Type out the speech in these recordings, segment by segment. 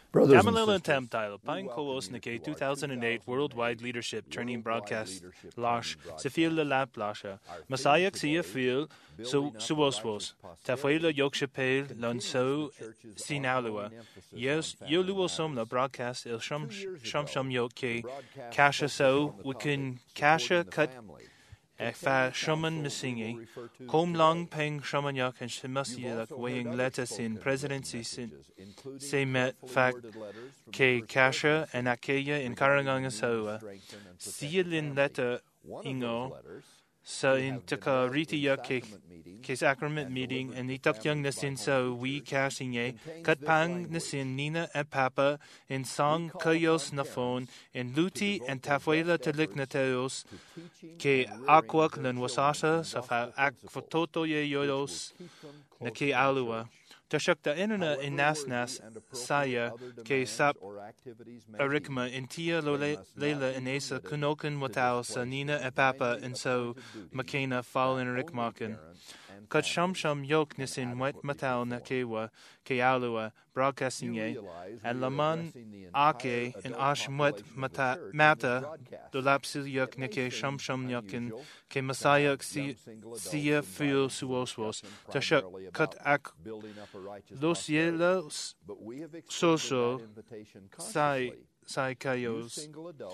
Gamalil and Tamtile, Pine Coos Nike 2008 Worldwide Leadership Training Broadcast Lash, Sefil la Lap Lasha, Messiah Xia Fil, Suoswos, Tafuela Yokshapel, Lunso, Sinalua, Yes, Yoluosum la broadcast Il Shum Yoke, Kasha So, we can Kasha cut. Fa Shuman Missingi, Com Long Peng Shumanyak and Shemasiak weighing letters in presidency say met fact K Kasha and Akaya in Karangangasawa, Sealin letter Ingo, so in Taka Ritiya case sacrament meeting and Itak Young Nasin so we cashing ye, Cut Pang Nasin Nina and Papa in Song Kayos Nafon in Luti and Tafuela Teliknateos. Ke Aquaklan wasasa sa fa akfototo ye yodos na ke alua. Tashak da inana in nasnas saya ke sap arikma in tia lela in esa kunokan watao sa nina e papa and so makena fall in rikmaken. Kat sham yok nisin wet matao na kewa ke alua broadcasting ye and laman ake in ashmwet mata do lapsil yok neke sham yokin ke masayak siya feel suoswos tashak kat ak los yelos social sai kayos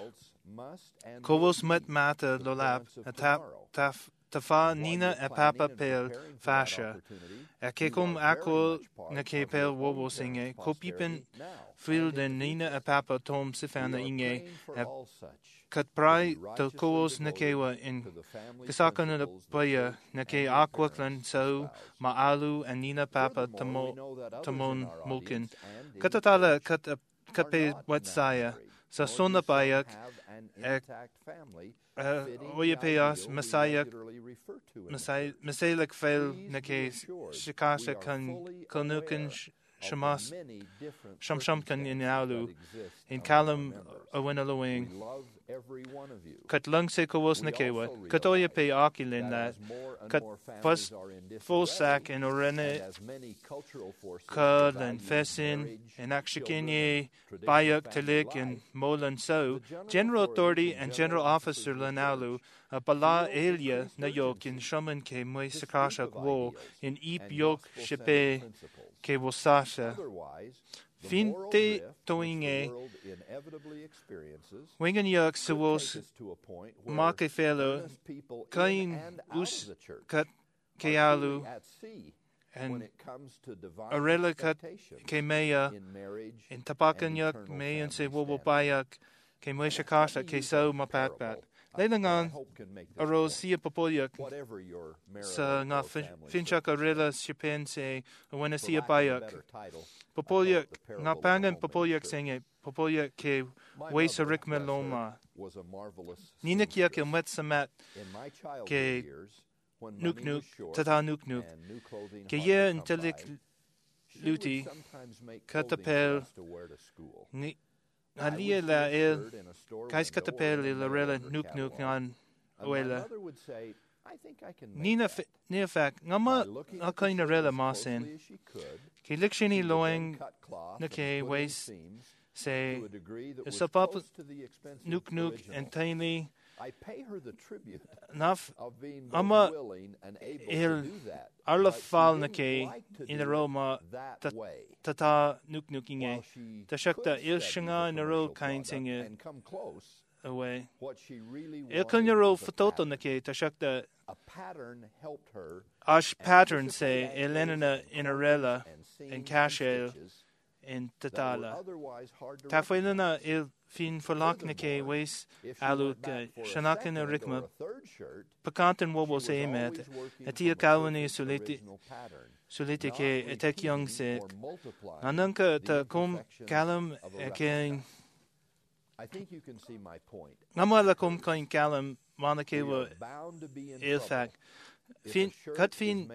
kovos met mata do lap taf Tafa Nina e Papa Pel Fasha. A kekum ako na ke pel wobo singe, kopipin fil den Nina e Papa Tom Sifana inge, kat prai to koos na kewa in kasaka na paya na ke aquaklan so maalu and Nina Papa tamon mulkin. Katatala kape watsaya, sa sona payak, Oyapeas Messiah Messiah fail Nake Shikasha kan Konukan Shamas Shamkan in Alu in Kalam Awinalowing Kat Lung Sekos Nakewa Katoya pay Akilin that Kat Pus Full Sack and Orene Kad and Fessin and Akshikinye Bayak Telik and Molan So General Authority and General Officer Lanalu Bala Elia Nayok in Shaman Ke Mui Sakashak Wo in Eep Yok Shepe Ke Wosasha Finte Toinge Wingen Yak Sawos Make Fellow Kain Us Kat Kealu and Arela Kat Kemeya in Tapakan Yak May and Se Wobo Bayak Kemoisha Kasha Keso Mapatpat. Leilangan arose Sia Popoliak sa nga Finchak Arela Shipen se when Sia Bayak. Popoliak nga pangan Popoliak senge Popoliak ke Wesa Rikme Loma. Nina Kia ke Met Samat ke Nuk Tata Nuk ke ye intellik luti katapel ni Halia la el kais katapel la rela nuk on oela Nina fak ngama akaina rela masen ke likshini loing na ke ways say sapap nuk and tiny I pay her the tribute of being willing and able to do that. Arla fal na ke in a Roma tata nuknukinge. Tashakta ilshinga in a ro kind singe and come close away. What she really wanted ro fototo na ke tashakta a pattern helped her. Ash pattern say Elena in a rela and kashel in tatala. Tafuilana il fin falaknike ways aluk shanakin a rikma pakantan wobo say met atia kawani suliti ke etek young se ananka ta kum kalam ken I think you can see my point. Namala kum kain kalam manake wa ilfak fin cut fin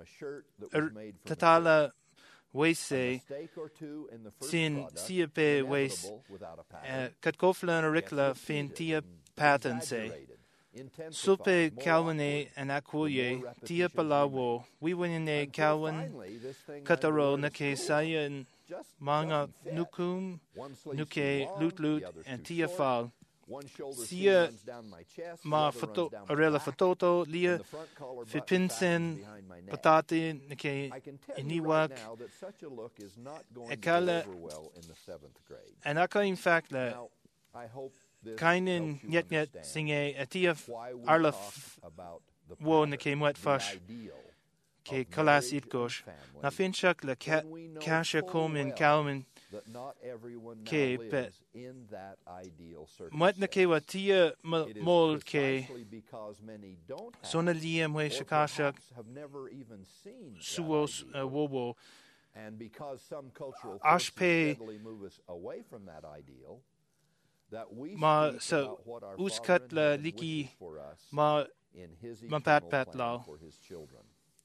tatala Waise sin siape waise kat koflan rikla fin tia patan se supe kalwane and akuye tia palawo we winne kalwan kataro na ke sayan just Manga doesn't fit. nukum, One sleeve's nuke, too long, lut, the other's and too tia short. fal. One shoulder seam Sia runs down my chest, the ma other runs foto, down my arela back, fototo, and lia the front collar fi button fastens pinsen, behind my neck. patate, nike, I can tell you right iniwak, now that such a look is not going to ekala, go over well in the 7th grade. and aka in fact la, Now, I hope this kainin helps you nyet nyet understand singe, a tia why we arla talk about the wo pattern, nike mwet the fash, ideal ke of kalas marriage it gosh. and Na family, finchak la when we know kasha full komin well kalmin, that not everyone now ke lives bet. in that ideal Mwet na ke wa circumstance. tia It is mol ke, precisely because many don't have, sona liam we or shakashak, perhaps have never even seen that suwos ideal. wobo, And because some cultural Ashpe- forces steadily move us away from that ideal, that we ma speak so about what our uskat Father in la heaven liki wishes for us ma in His ma eternal pat pat plan lao. for His children.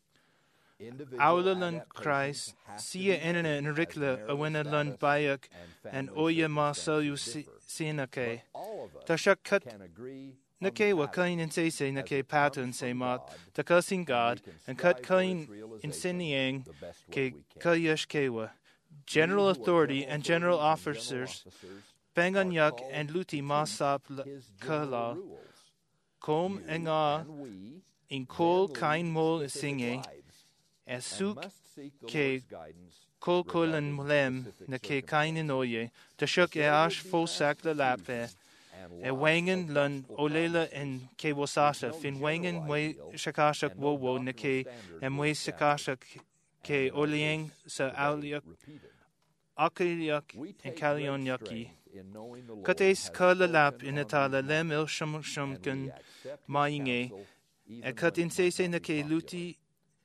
Individual Aulalan adaptations Christ, have to sia be enena made en as rikla marital awena lun status bayak and and family oya ma so you circumstances differ. sinake. But all of us Tashak kat can agree na on ke wa pattern kain in say as na ke it pattern comes say from ma God, ta cursing and we God can and cut strive for kain its in realization sinning the best way ke we can. kayash kewa. General We who are authority general and general authorities and officers general officers Bangan are yak called and to luti teach masap His general kala rules. kom You enga and we in then kol lead kain mol specific singe lives and asuk must seek the ke Lord's guidance kol kolan regarding mulem specific na ke kain in circumstances. oye to shuk e There will ash be full mass sack la lap confusion and e lots wangen of lun gospel olela promises. in ke There's wasasha no fin general wangen we ideal shakashak and no wo wo na doctrinal ke standards em were we established. shakashak And ke in our olieng case, sa today, aliak repeated. akiliak We en take kalion great yaki. strength in knowing the Lord Kates has kala lap spoken in on atala these lem il matters, shum and kan we accept His mainge counsel e even kat when in it se might se not na be ke popular. luti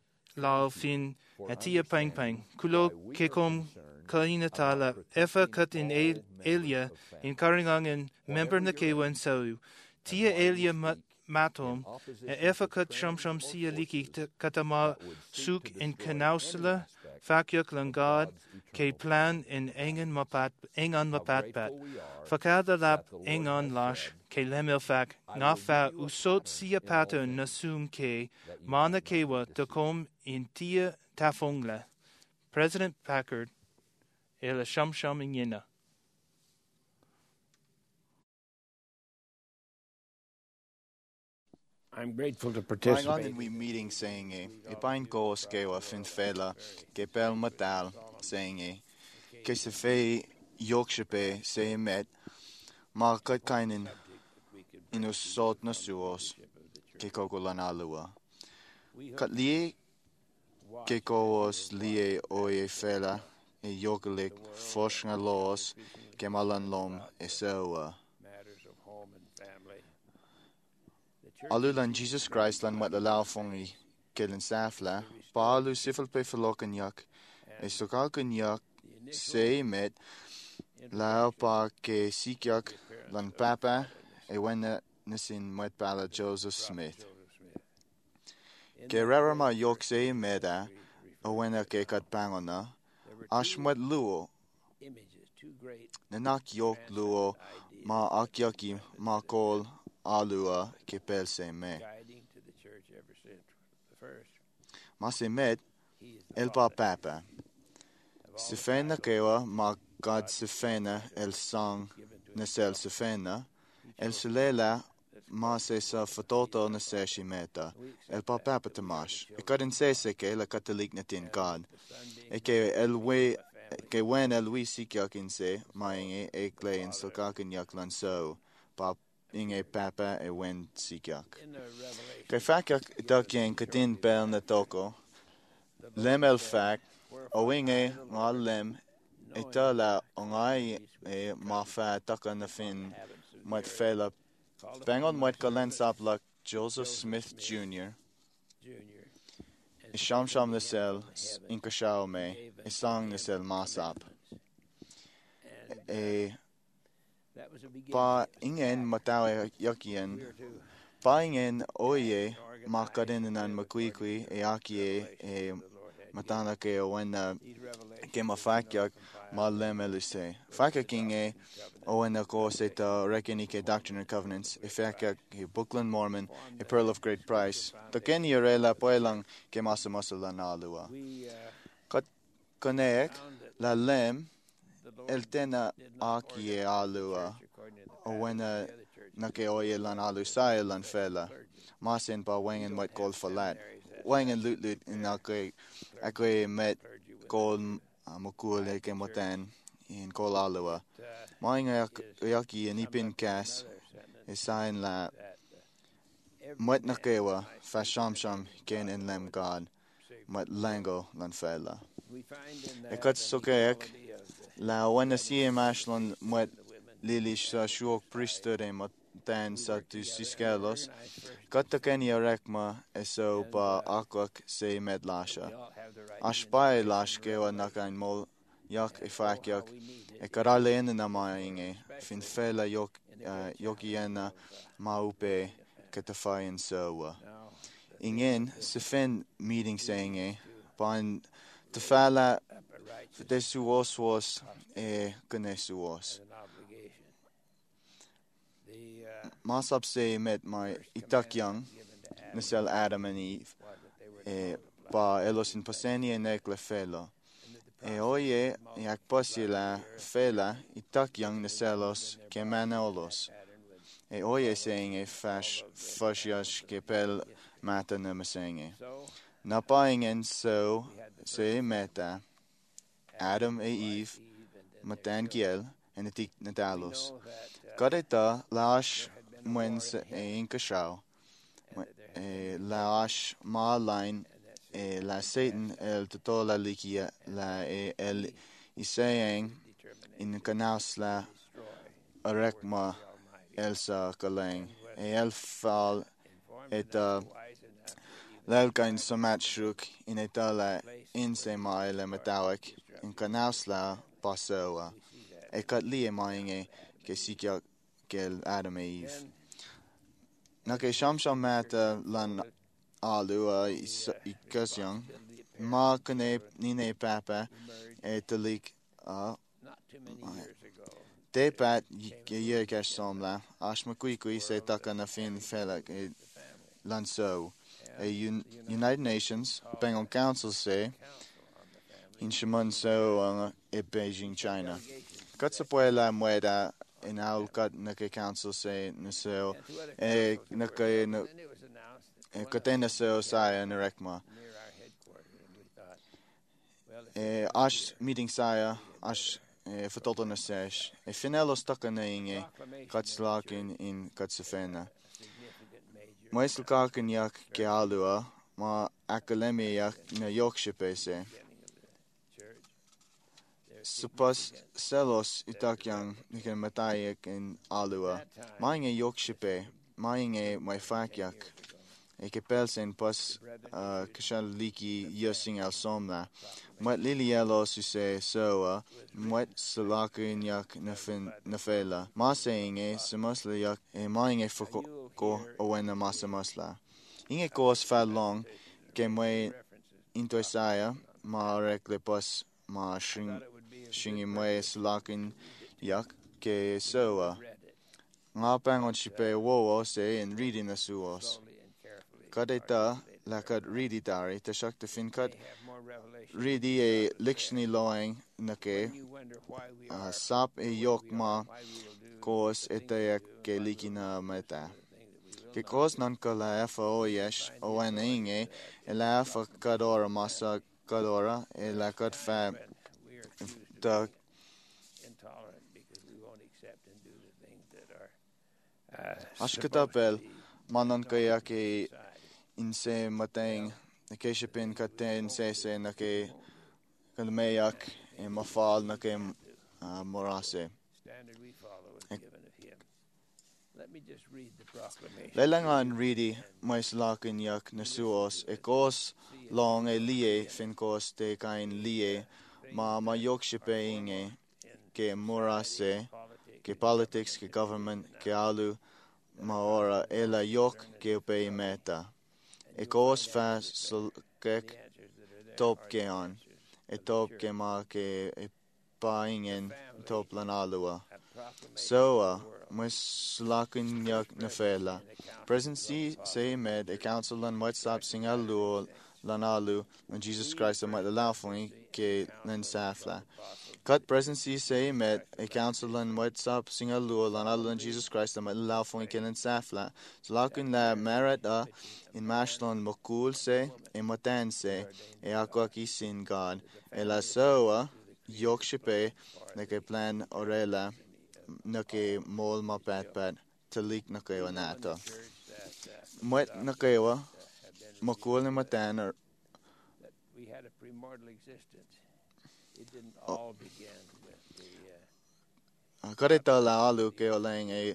lao Thank you fin for a tia pang pang understanding kulo why we ke are kom concerned kaina about tala efa protecting kat in all members elia of in family. karingang member Whatever na your ke wan age, so and tia why we elia speak in matom opposition efa to kat shum trends or sia liki forces katama that would seek suk to in destroy any kanausla aspect fakyuk lang of god God's ke eternal plan plan in for engan families. mapat engan How mapat pat grateful we are fakada lap that the Lord engan has lash said, ke lemel fak I nga will fa give you a usot pattern sia in all pattern things nasum ke that you mana might not kewa be to deceived. kom in tia tafongla. President Packard el shum shum in yena. I'm grateful to Mae'n participate. yn we meeting saying e bain gos gewa fin fela ge bel matal saying ke se fe yokshipe say met ma kat kainin inus sot na suos ke kogolan alua kat lie ke kos lie oye fela e yogelik fosnga los ke malan lom e sewa Matters of home and family. Alulan Jesus Christ lan wat lau fongi kelen safla pa alu sifel pe verloken jak e sokalken jak se met lau pa ke sikjak lan papa e wenne nesin met bala Joseph Smith ke rara ma yok se meda o wenne ke kat pangona ash met luo Images too great nanak yok luo ma akyaki ma kol alua ke pel se me guiding to the church ever since the first. ma se met He is the el pa papa of all Sefena kewa ma God sefena el sang na sel sefena el sulela ma se sa fototo na se shimeta el pa papa tamash e kadin se ke la katolik na tin God e ke el we ke wen el we sikyak in se ma inge e kle in so kakin yaklan so pa inge papa e wen sikyak in the Revelation. ke fakyak dakien katin bel na toko lem el fak o inge ngal lem Itala ongai e mafa taka na fin mat fela bangon mat kalen saplak Joseph Smith Jr. Junior. E sham sham nasel in kashao me e sang nasel masap e That was a beginning. pa ingen matawe yakien pa ingen oye makadin nan makuikui e akie e matana ke o when These revelations ke mafakyak malem elise fakaking e o en ko se ta reckoning ke Doctrine and Covenants e fakak e Bookland Mormon e Pearl of Great Price to ken yere la poelang ke masa masala na alua we Koneek found that la lem the Lord el tena did not order aki the alua church according to the o pattern of wena the other churches na ke oye lan alu sai lan fela. clergy. Masin pa We wengen don't wat have kol falat. seminaries as Wengen such lut to lut in prepare akwe met clergy with kol the mukul ke moten in kol alua. It, Maing is yaki summed anipin up in kas another sentence esain la that every mat man nakewa might fa preach sham the sham name of ken God, en lem Lord, God Savior. mat lango lan fela. We find in that Ekat an sokeek equality of the la wana men sie and mashlon the mat women lilish sa and the shuok society. priesthood e motan We sa work tu together and siskelos. organize first Katta in ken yarekma eso And, pa akwak se med we lasha. all have the right Ashpai to lash information kewa and nakain mol yak and ifak how yak we need it e in karale en this na world, mainge fin especially fela yok in the great yokiena challenge of maupe raising a family. katafayan sowa. Now, the theme Ingen of this se fin meeting saying is e to pan te fela up a righteous de suos was posture e kene suos. as an obligation. The Masap se met my first itak commandment young given to Adam nasel Adam and Eve was that they were to e multiply, pa elos in paseni e nekle fela. and that the E process oye of yak multiplying posila the earth fela itak young would naselos in ke their bodies, and manolos. that pattern would E oye follow saying e all fash of the fashiash animals ke of pel human history. mata na masenge. So Napaingen so we had the first se family, meta Adam e his wife, Eve and then matan their children. kiel en etik We natalos. know that Kadeta lash there had been a war mwens in e heaven, inkashao. and that there had E been lash ma line and that e Satan la had Satan cast el totola likia and la that e el he isayang his determination in kanaus la to destroy the works arekma of the Almighty. elsa kalang. And was E el fal informed et enough, wise enough to even lalkain decide somat shruk in etala place inse where ma ele metawek in kanaus la pasoa. we see that E kat li e mainge ke sikya kel Adam e Eve. then Na ke sham sham mata lan alua ikasyang ma kane nine papa e talik not too many years ago te pat ye kash somla ash makui kui se takana fin felak e the family lan so and e the United Nations Bengal Council say Council on the Family in Shimun so e Beijing China delegations kat sa puela mueda in aul kat na ke council say na so and to other e councils that na were ke held. na And then it was announced that one katena so saya na rekma near our headquarters, and we thought, well, if e it's ash meeting saya ash vertolta na sesh e finelos takana inge proclamation katslakin in katsafena a significant major Meisel kaken yak ke alua ma akademie yak na yokshipe se beginning of the church. There's Supas selos itak yang nikan matayek in alua mainge yokshipe mainge mai fakyak e ke pelsen pas kashal liki yosing al somla mat lilielo su se soa mat salakin yak nafela ma saying e semasla yak e mainge foko owena masa masla inge kos fa long ke mai into saya ma rekle pas ma shingi mai salakin yak ke soa nga pangon shipe wo se in reading the suos slowly and carefully kadeta lakat readi tari ta shakta fin kat they have more revelation. readi e lictiony loing nake When you wonder why we are sap e yok ma why we will do kos the things etaya we do, ke why we likina will meta do the things that we will ke not kos do. nan kala fo yesh o aninge ela fa kadora masa kadora e lakat fa When we are accused of ta being intolerant because we won't accept and do the things that are ashkatapel supposed to be manan kaya ke society. inse mateng nakeshipin katen se nake kalmeyak e mafal nake morase Standard we follow is given of him. Let me just read the proclamation. lelangan ready mais lakin yak nasuos e kos long e lie fin kos te kain lie ma yokshipe inge ke morase ke politics ke government ke alu ma ora ela yok ke pe meta e kos fa kek top ke on e top ke ma ke e paingen top lan alua so mas lakin yak nafela presidency say med a council on what stop singal lu lanalu and Jesus Christ might allow for me ke len safla. Cut presidency say met a council and what's up singalu lanalu and Jesus Christ might allow for me ke len safla. So lakin la merita in mashlon mokul se e matan se e akwaki sin God e la soa yokshipe na ke plan orela na ke mol ma pat talik na kayo nato. Mwet na kayo mokul ni matan or we had a premortal existence. It didn't all begin with the karita la alu kayo lang e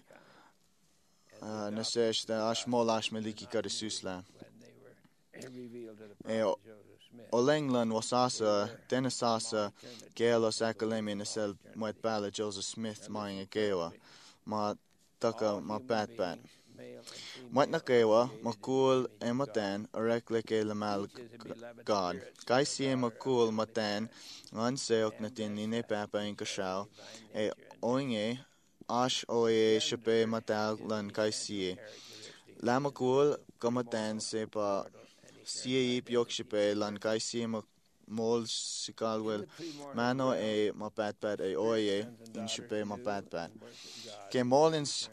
nasesh da ashmol ashmeliki karisusla. when they were revealed to the E prophet Joseph Smith. Olenglan wasasa tenasasa kelos academy nasel mwet bala Joseph Smith maing e kewa ma taka ma pat. Male and Mwet na kewa makul e matan orekle ke lamal God. Kai si e makul matan ngan seok natin nine papa in kashaw e oinge ash oye shape matal lan kai si e. La makul kamatan se pa si e piok shape lan kai si e mol sikalwel mano e ma pat e oye in shape ma pat. Ke molins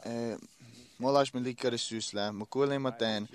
Molash Malika Susla, Makule Matan,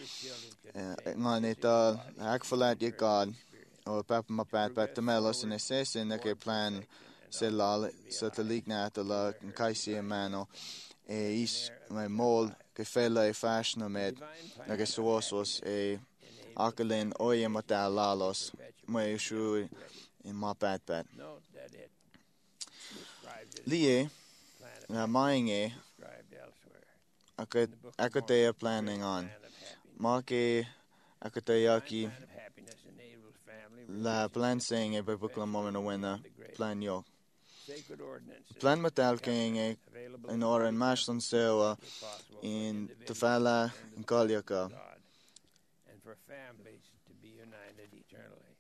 Nganita, Akfalat Yakad, or Papa Mapat, Tamelos, and Assassin, a plan, Selal, Satalik Natala, and Kaisi Mano, East, my mold, Kefela, fashion med, like a source, a Akalin, Oye Mata Lalos, my issue in my pat. Note that it described it Lie, plan of Mainge, described elsewhere. Akatea planning on. Maki Akatayaki Plan of happiness enables family la plan saying a biblical moment of winner plan yo. sacred ordinances Plan matal king available in or in Mashlan Sewa possible in Tafala in Kalyaka. God and for families to be united eternally.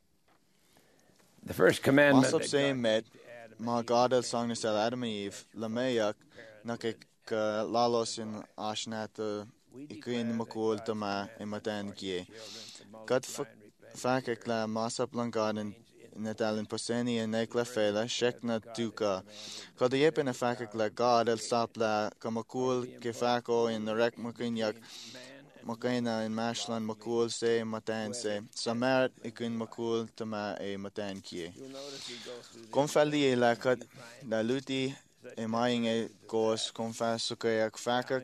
The first commandment Masop saying met ma God el song nisel Adam and Eve Lamayak nakik lalos in Ashnata Ikin Makul Tama in Matan Kie. Kat fakek la masop lang God in Natal in Poseni and Nekla Fela Shekna Duka. Kad the yepin a fakek la God el sapla Kamakul Kefako in the Rek Makinyak Makaina in Mashlan Makul se Matan se Samarat Ikin Makul Tama e Matan Kie. Konfali la kat la luti e maing e kos konfas sukayak fakak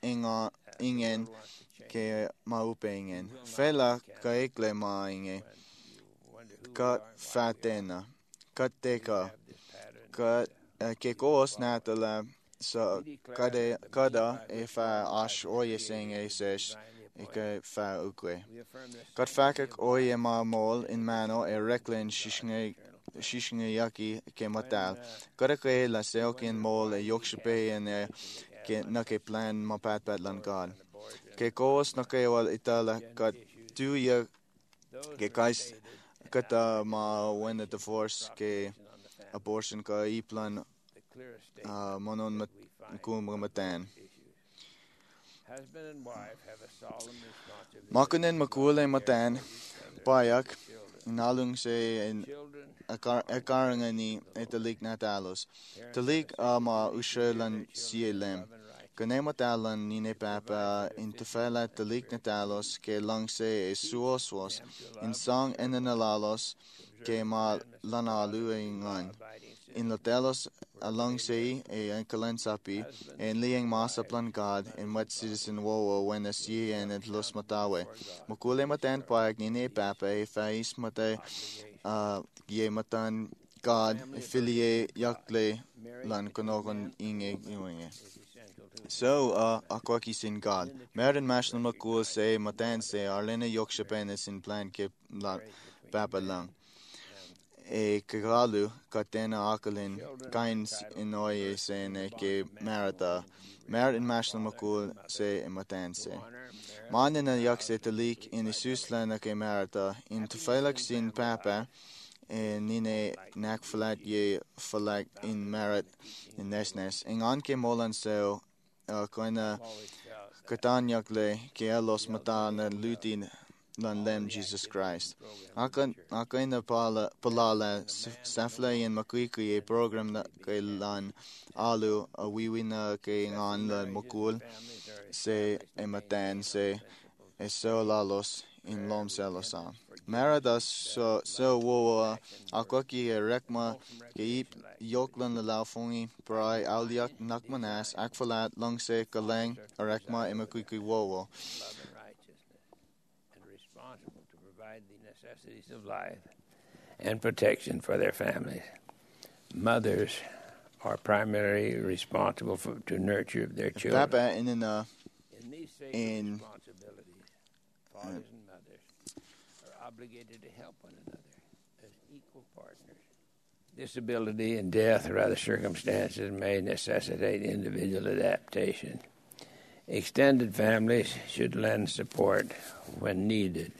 ingen ke maupingen. Fela kaikle maing kat fatena kat teka kat ke kos natala sa kada e fa ash oye sing e sesh ike fa ukwe. Kat fakak oye ma mol in mano e reklin shishne yaki ke matal. Kada ke la seokin mol e yokshipe en ke na ke plan ma pat lan God. Ke kos na ke wal itala kat tu ya ke kais kata ma when the divorce ke abortion ka I plan monon matan. Husband and wife have a solemn responsibility. Makunin makule matan payak nalung se in akarangani etalik natalos. Talik ma ushelan sielem. Kanematalan nine papa in tefela talik natalos ke lang se e suoswas in song enenalalos ke ma lanalu ingan. In lotelos along se e kalensapi en liang masaplan God in what citizen wowo when the sea and it los matawe. Mukule matan payak nine papa e fais mate ye matan God filie yakle lan konogon inge iwinge. So akwaki sin God. Merin mashlan makul se matan se arlena yokshapenis in plan ke papa lang. E kagalu katena akalin kains in oye se ne ke marata. Merin mashlan makul se matan se. Manin na yak se talik in isusla na ke marata in tufalak sin papa nine nak flat ye falak in merit in nesnes. Ingan ke molan seo koina katanyakle ke los matana lutin lan lem Jesus Christ. Akan na palala safla in makuiki a program na kay lan alu a wiwi na kay ngan la mukul se e matan se e so lalos in lom selosa. Maradas so wo akwaki e rekma ke ip yoklan la laufongi prai aliak nakmanas akfalat langse kaleng a rekma e makuiki wo. To provide the necessities of life and protection for their families. Mothers are primarily responsible to nurture their children. In these same responsibilities, fathers and mothers are obligated to help one another as equal partners. Disability and death or other circumstances may necessitate individual adaptation. Extended families should lend support when needed.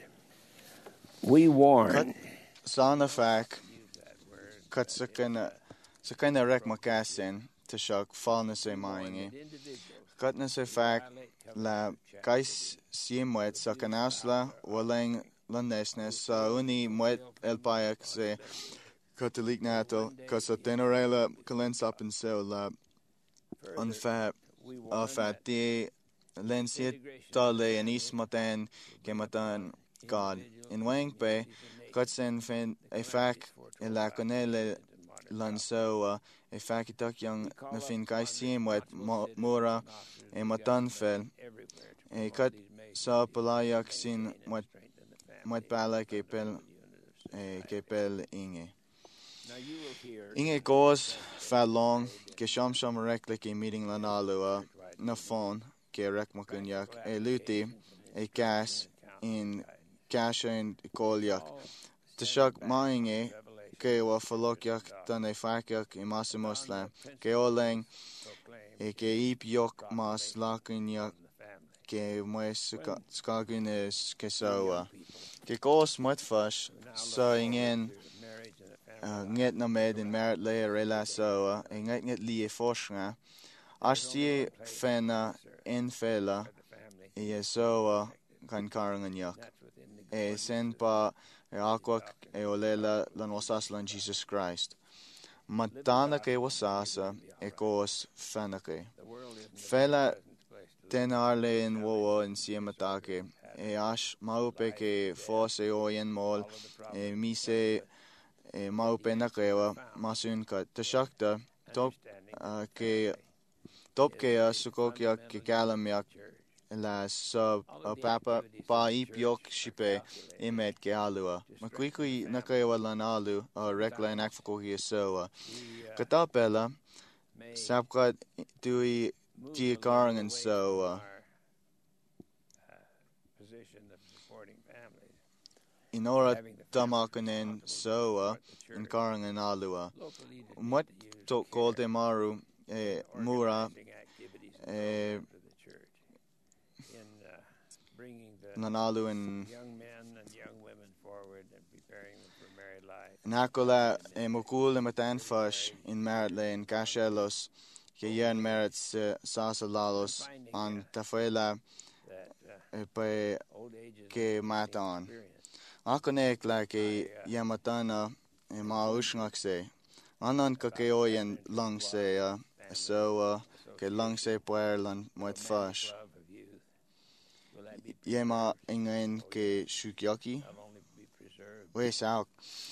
We warn. Sana fak kat sakana rek makasin to shock falna se maingi. Kat na se fak la kais siemwet sakanasla walang landesnes sa uni mwet el payak se katolik nato kasa tenorela kalensap and so la unfat afat de lensiet tale and ismatan kematan God. In Wangpe, Kutsen fin a fac e la conele lansoa a facitak young na fin kaisiem wet mora e matanfel a cut sa palayak sin wat bala kepel inge. Inge goes fa long ke sham reklik a meeting lanalua na phone ke rek makunyak a luti a gas in Kasha and Kolyak. Tashak Mainge, Kewa Falokyak, Tane Fakyak, Imasa Muslim, Keoleng, Ke Ip Yok Mas Lakunyak, Ke Mwes Skagunes Kesawa. Ke Kos Mutfash, so ingen Nget Named in Merit Lea Rela Soa, and Nget Lie Foshna, Ashti Fena Infela, Yesoa, Kan Karanganyak. E sen pa e aquak e olela lan wasas lan Jesus Christ. Matana ke wasasa e kos fanake. Fela tenarle en wowo en siematake e ash maupe ke fos e oyen mol e mise e maupe nakewa masun ka tashakta top ke sukokyak ke kalamyak la sub papa pa ipyok shipe imet ke alua makuikui nakawa lan alu rekla nakfako hi so katapela sapkat tui ti karang and so position of supporting families. inora tamakanen so in karang and alua what to call them maru mura Nanalu and young men and young women forward and preparing them for married life. Nakola e mokul e matan fash in merit lane kashelos ke yen merits sasa lalos an tafuela pe ke matan. Akonek la ke yamatana e maushngak se. Anan ka ke oyen lang se so ke lang se puerlan moit fash. Yema ingen ke shukyaki we sauk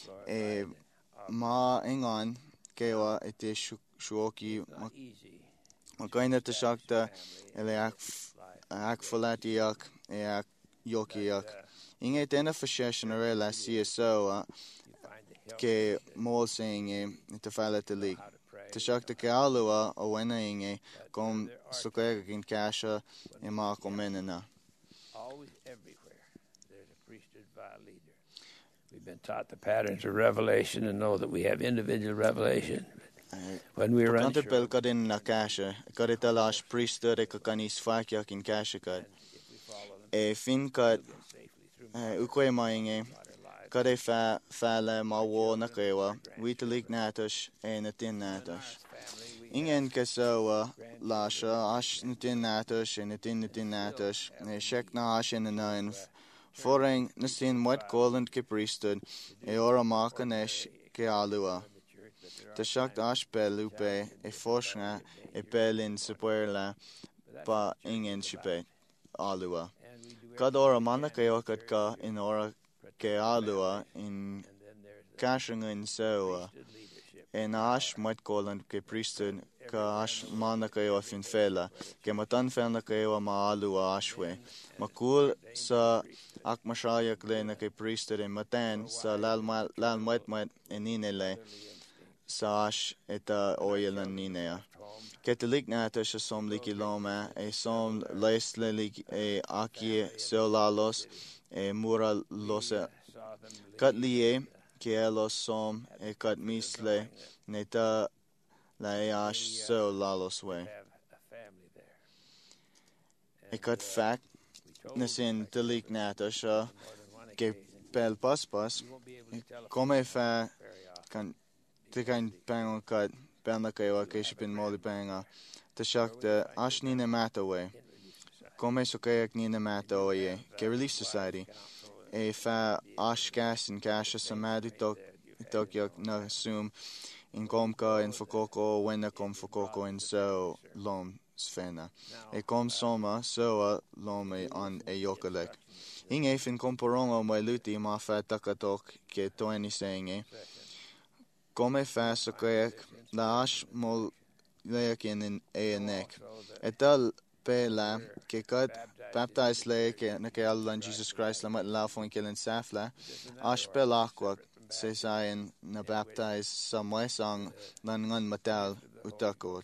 ma ingan kewa ete shuoki makaina te shakta ele ak falatiak ak yokiak inge tena fashion rela CSO ke mol saying te falatali te shakta ke alua o wena inge kom sukega kin kasha ema komenena. Always everywhere there's a priesthood leader. We've been taught the patterns of revelation and know that we have individual revelation. When we are unsure, kadin na kasha kaditalash priesthood e kakanis fakyak in kasha kad e fin kad ukwe mainge kade fa la ma wo na kewa witalik natash e natin natash ingen keso lasha ash natin natash e natin natash e shek na ash in the nine Foring na sin muid Goland ke priesthood, ora makan esh ke alua. Ta shakt ashbel lupe, forsnga, belin sepuerla, ba ingen shipe, alua. Kad ora mana ke okad ka in ora ke alua in kashingen sewa. En ash muid Goland ke priesthood, ka ash mana ke o fin fela, ke matan felna ke o ma alua ashwe. Makul sa ak mashayak le na ke priesthood en matan sa lal muid eninele sa ash eta oyelan ninea. Ketelik nata sa som likiloma som leislelik akie solalos mura losa katlie kielos som kat misle neta la ash solalos we. Kat fact nasin telik nata sa ke pel paspas come fa kan tikain pango kat pelna kayo keshipin moli panga ta shakta ash nina mata we come so kayak nina mata oye ke Relief Society fa ash gas and cash samadi tok yak na sum in komka in fokoko wena kom fokoko in so lom sfena kom soma so lome on yokalek inge fin komporongo mai luti ma fa takatok ke toeni saying come fa so kayak la ash mol leak in nek etal pela ke kat baptized le ke na ke Allah Jesus Christ la mat la fon kelen safla ash pelakwa se sain na baptize sa mai sang nan ngan matal utakot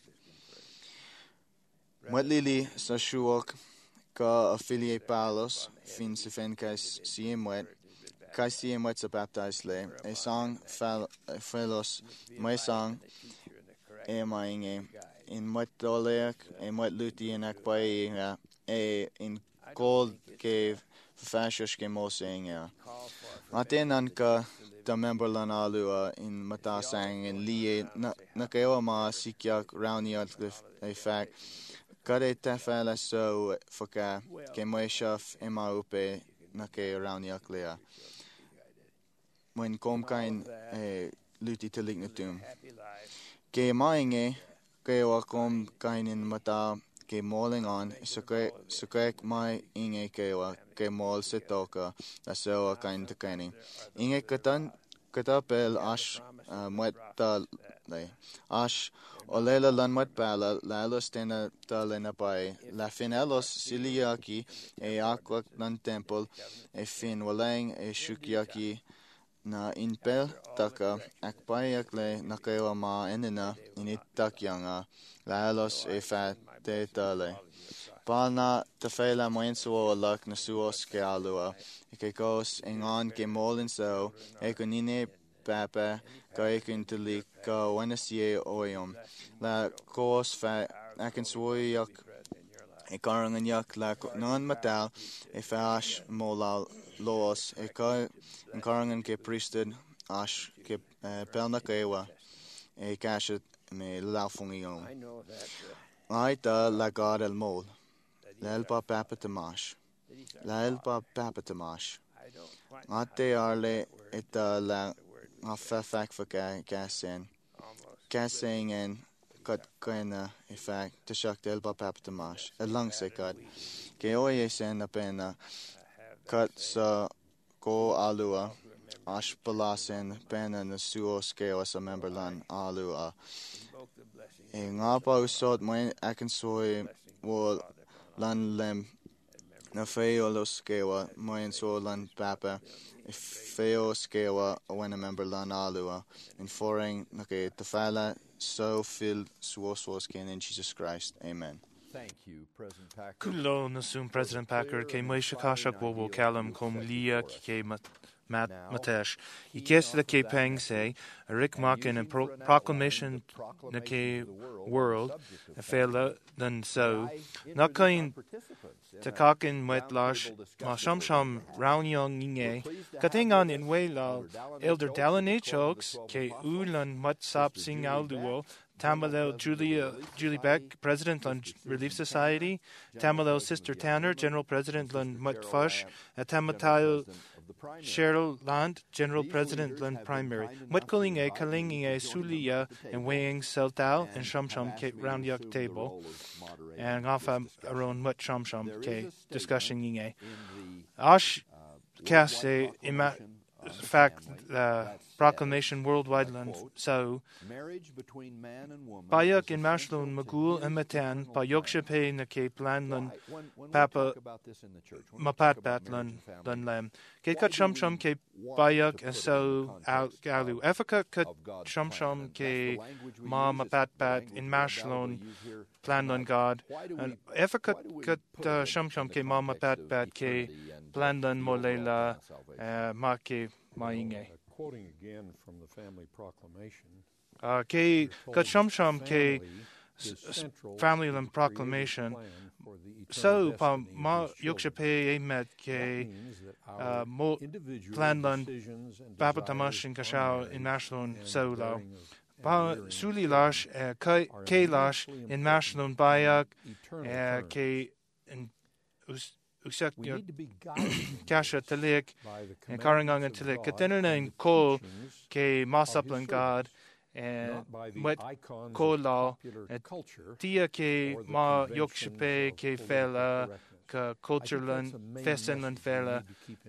matlili sa shuok ka affiliate palos fin se fen kas siemwet kasi emat sa baptized le song felos mai song maing in matolek mat luti en akpai in cold cave fashish ke mosing atenan ka ta member lan alua in matasang in lie na kayo ma sikyak roundiat fact kare tafala so foka ke moishaf emaupe na ke roundiak lea when kom kain luti telik natum ke mainge ke wa kom kain in mata ke moling on sukek mai inge ke wa ke mol setoka la so kain tekani inge kata pel ash meta le ash olela lan mat pala lalos tena talena pai la finelos siliaki aqua nan temple fin walang shukiaki na inpel taka akpayak le nakayo ma enena initak yanga lalos fat te tale pana tafela moensuo lak na suos ke alua ke kos engon ke molin so ekonine papa ka ekintelik ka wanasie oyom la kos fa akin suoyak ekarangan yak la non matal fash molal los ka karangan ke priesthood ash ke pelna kewa kashet me lafungion aita la god el mol la elpa papa tamash ate arle eta la afafak faka kasen en kat kana effect to shak del papa tamash along se kat ke oye sen apena kat sa go alua ash palasen pena na suos ke os a member lan alua nga pa usod mo akan soy wol lan lem na feo los kewa mo en so lan papa feo skewa when a member lan alua in foreign okay tafala so fil suos ken in Jesus Christ amen. Thank you, President Packer. Kulo nasum President Packer ke moisha kashak wo kalam kom lia ke matesh I guess the ke pang say a rick mock in a proclamation na ke world a fella than so not kind to kakin metlash ma sham round young inge katingan in wayla elder Dalane chokes ke ulan mat sap sing alduo Tamalel Julie Beck, President Lund Relief Society, Tamalel Sister Tanner, General President Lund Mutt Fush, Tamatile Cheryl Land, General President Lund Primary. Mutt Kulling a Sulia and weighing Seltau and Shumshum round yuck table. And Gafa around Mutt Shumshum K discussion ying. Ash Casse fact proclamation worldwide land so Bayuk in Mashlun Magul and Matan Payokshape na K plan lun Papa Mapat Batlan lun lem K cut Shumshum K Bayuk and so Galu Efaka cut Shumshum K Ma Mapat Bat in Mashlun plan lun God and Efaka cut Shumshum K Ma Mapat Bat K plan lun Molela Ma K Mainge. Quoting again from the family proclamation. K Kachumshum K family and proclamation. So pa ma yokshape emet K mo plan lun babatamush in Kashao in Mashlun solo. Pa Suli Lash K Lash in Mashlun Bayak K in Kasha Talik and Karangang and Talik Katinana and Kol K Masaplan God and Wet Kol Law and Tia K Ma Yokshape K Fela Ka Cultureland Fesenland Fela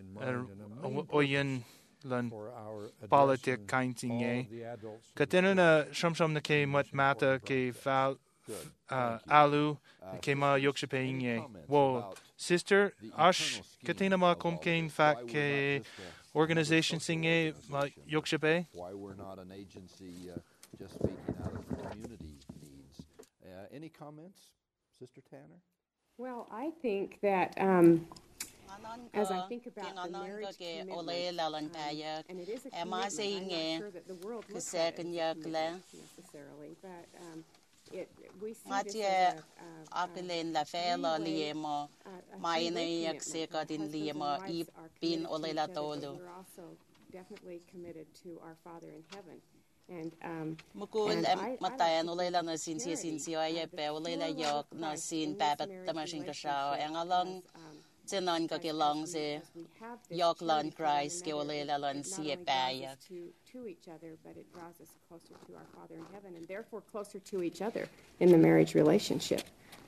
Oyen Lan Politic Kainting Katinana Shumshum na K Mat Mata K Fal Alu K Ma Yokshape Wo Sister Ash Katina Ma Komkain Fak K Organization Singe Ma Yokshabe. Why we're not an agency just speaking out of the community needs. Any comments, Sister Tanner? Well, I think that as I think about the marriage commitment, and it is a commitment, I'm not sure that the world looks at it necessarily, but we see this as Akelen la fela liemo maine yakseka din liemo ipin olela tolu. We're also definitely committed to our Father in heaven. And mukul matayan olela na sinsi ay pe olela yok na sin papat tamashin kasao ang along Tinan ka kilong se yok lan Christ ke olela lan si paya. To each other, but it draws us closer to our Father in heaven, and therefore closer to each other in the marriage relationship.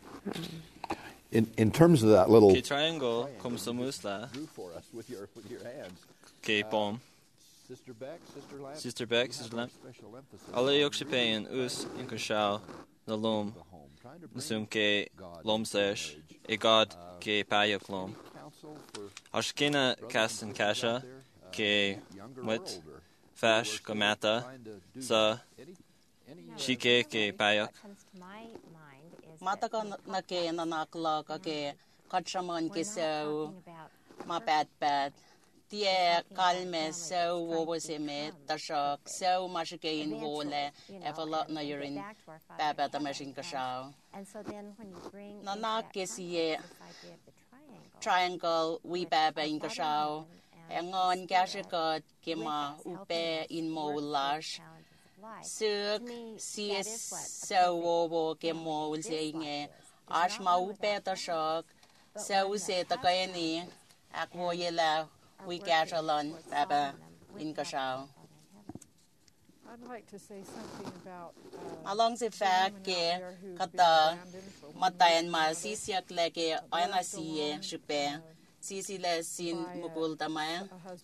In terms of that little triangle, come samusla. Drew for us with your hands. Okay, bomb. Sister Beck, Sister Lamp. Alle yokshipayan us in kashao na lom. Nasum ke lom sesh. E God ke payok lom. Ashkina cast and kasha ke wit. Fash Gamata sa Shike ke Payok. Mataka na ke nanakla ka ke kachaman ke so ma bad. Tie kalme so woboseme tashok so mashike in hole evala na yurin baba ta machine kashaw. And so then when you bring nanak ke siye triangle we baba in kashaw. Engon gashikat kema upe in molash. Suk sies so wobo kemo ulseinge. Ash ma upe tashok. So se takayani. Akwo yela we gashalon baba in kashaw. I'd like to say something about along the fact ke kata matayan ma sisyak leke ayana siye shupe. Sisile sin mukul tamaya.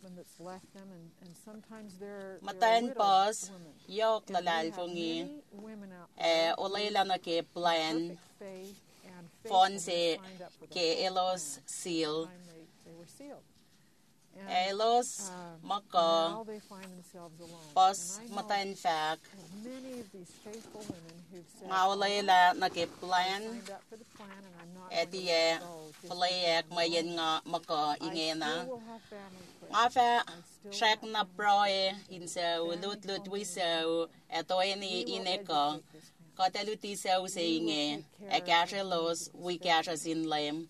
Matayan pos yok lalal fongi olayla na ke plan fonse ke elos seal elos maka pos matayan fak olayla na ke plan Edia Flayak Mayan Maka Ingena Afa Shak na Proe in so lut we so at any ineka Cataluti so saying a cashelos we cashes in lame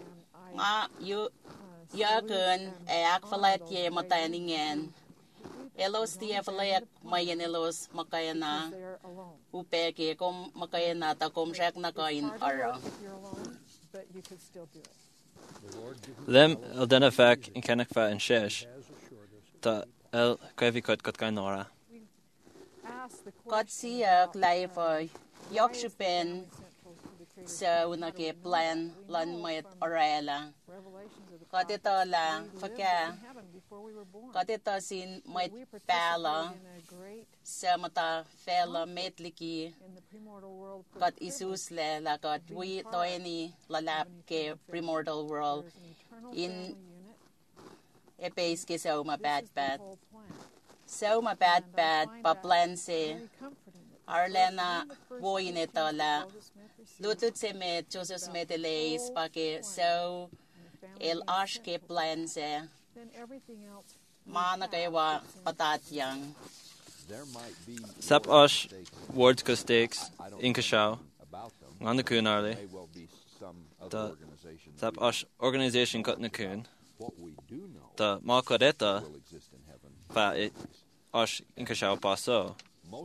Ma you yakun a akfalat ye mataningen Elos tiefalek mayen elos makayana upeke kom makayana ta kom shek na kain ara. Lem el denafak in kenakfa and shesh ta el kwevikot got kainora. God siyak laifoy yokshupen so nake plan lan mayet orela. God ito la faka God ito sin mayet pala sa mata fela metliki God isus le la God we toeni lalap ke primordial world in epes ke so ma bad so ma bad pa plan se Arlena voin ito la lutut se met Joseph meteleis pa ke so el ashke plan se mana kaywa patatyang Sap ash words mistakes in Kashaw on the Kunarle. The Sap ash organization cut in the Kun. The Makareta fa it ash in Kashaw paso.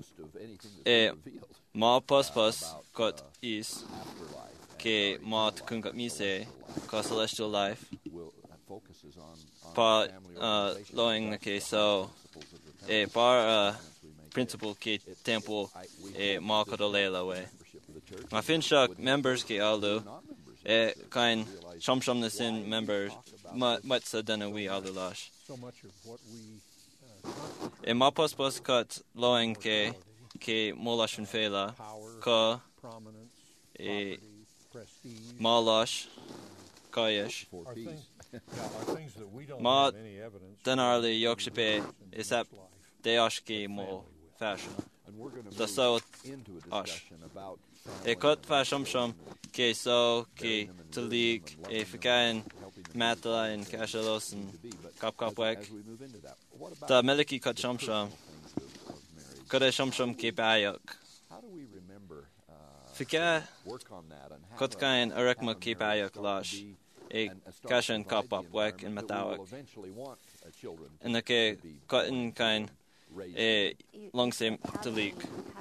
Ma pas got is ke ma kun got mise ka celestial life. Pa loing ke so par principal ke temple ma kadolela way. Ma finshak members ke alu kain shamsham the sin members matsa dana we alu lash. So much of what we ma pas cut loing ke molash fela ka malash kayesh ma danarli yokshipe is that deashki mo fashion the so ash e cut fashion sham ke so ke talik e fikain matla in kashalos and kapwek the meliki cut sham Kada shamsham ke bayok. Fika kotkain arekma ke bayok lash e kashan kapap wek in matawak. And the ke cotton kain e longsim talik.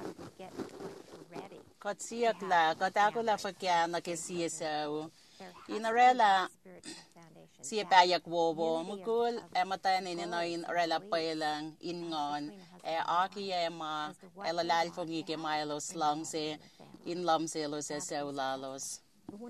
Kotsiak la kotakula fakya na ke CSO. Inarela siya payak wobo mukul ematan in arela pailang ingon aki ema elalal fongi ke milos langse in lamselos lalos.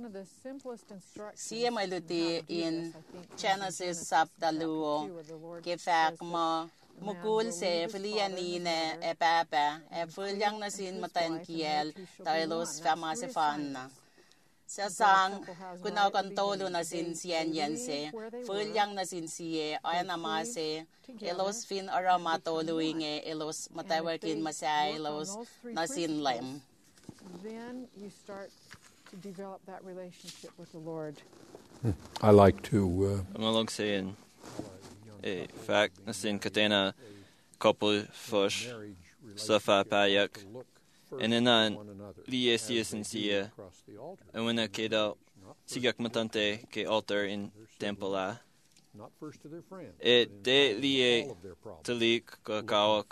Siya maluti in Genesis saptaluo ke fakma mukul se filianine papa fulyang nasin matan kiel tailos famase fanna. Sa sang kunaw kantolo na sin siyan yan se fulyang na sin siye ay namase elos fin arama toluing elos matawakin masay elos na sin lem. Then you start to develop that relationship with the Lord. I like to Malong saying a fact na sin katena couple fush safa payak and then liye siya sin siya and when a keda sigak matante ke altar in temple de liye talik kawak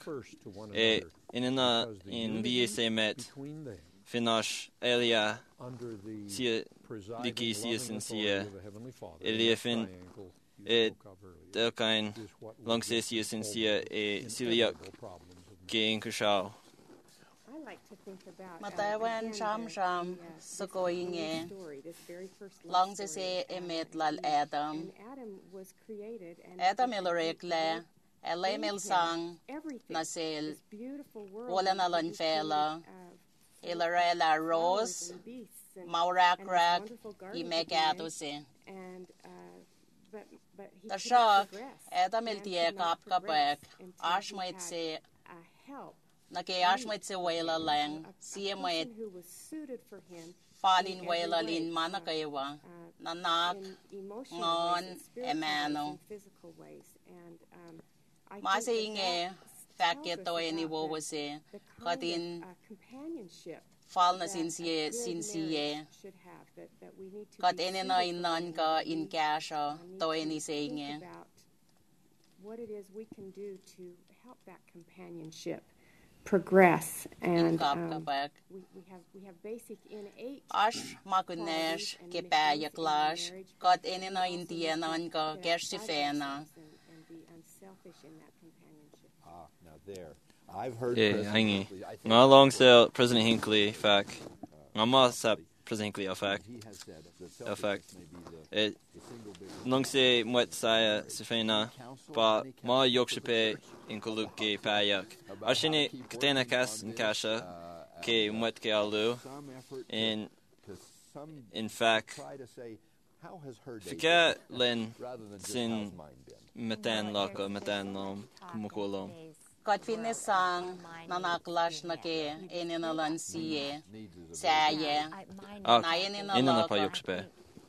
in liye se met finash elia siya liki siya sin siya elia fin del kain long se siya sin siya siliyak ke in Kashaw. Matawan sham sakoinge long se emet lal Adam ilorekle elemel sang nasel wala na lan fela ilarela rose maurakrak imekato se the shock Adam iltie kapek ashmait se Nake se wela lang siya may falin wela lin manakayawa nanak ngon emano masing faketo ni wo se katin fal na sinsiye kat ene na inan ka in kasha to ni saying what it is we can do to help that companionship progress, and we have basic innate Ash magunesh ke payak lash got inina indiana go gersifena and be unselfish in that companionship. Now there. I've heard hangi nga long sale President Hinckley fact nga ma sa President Hinckley fact it long say mwet saya sifena pa ma yokshipe in koluke payak ashini katena kas in kasha ke mwet ke alu in fact fika len sin metan laka metan lom kumukolom got finisang nanaklash na ke inina lansie saya na inina na pa yokshipe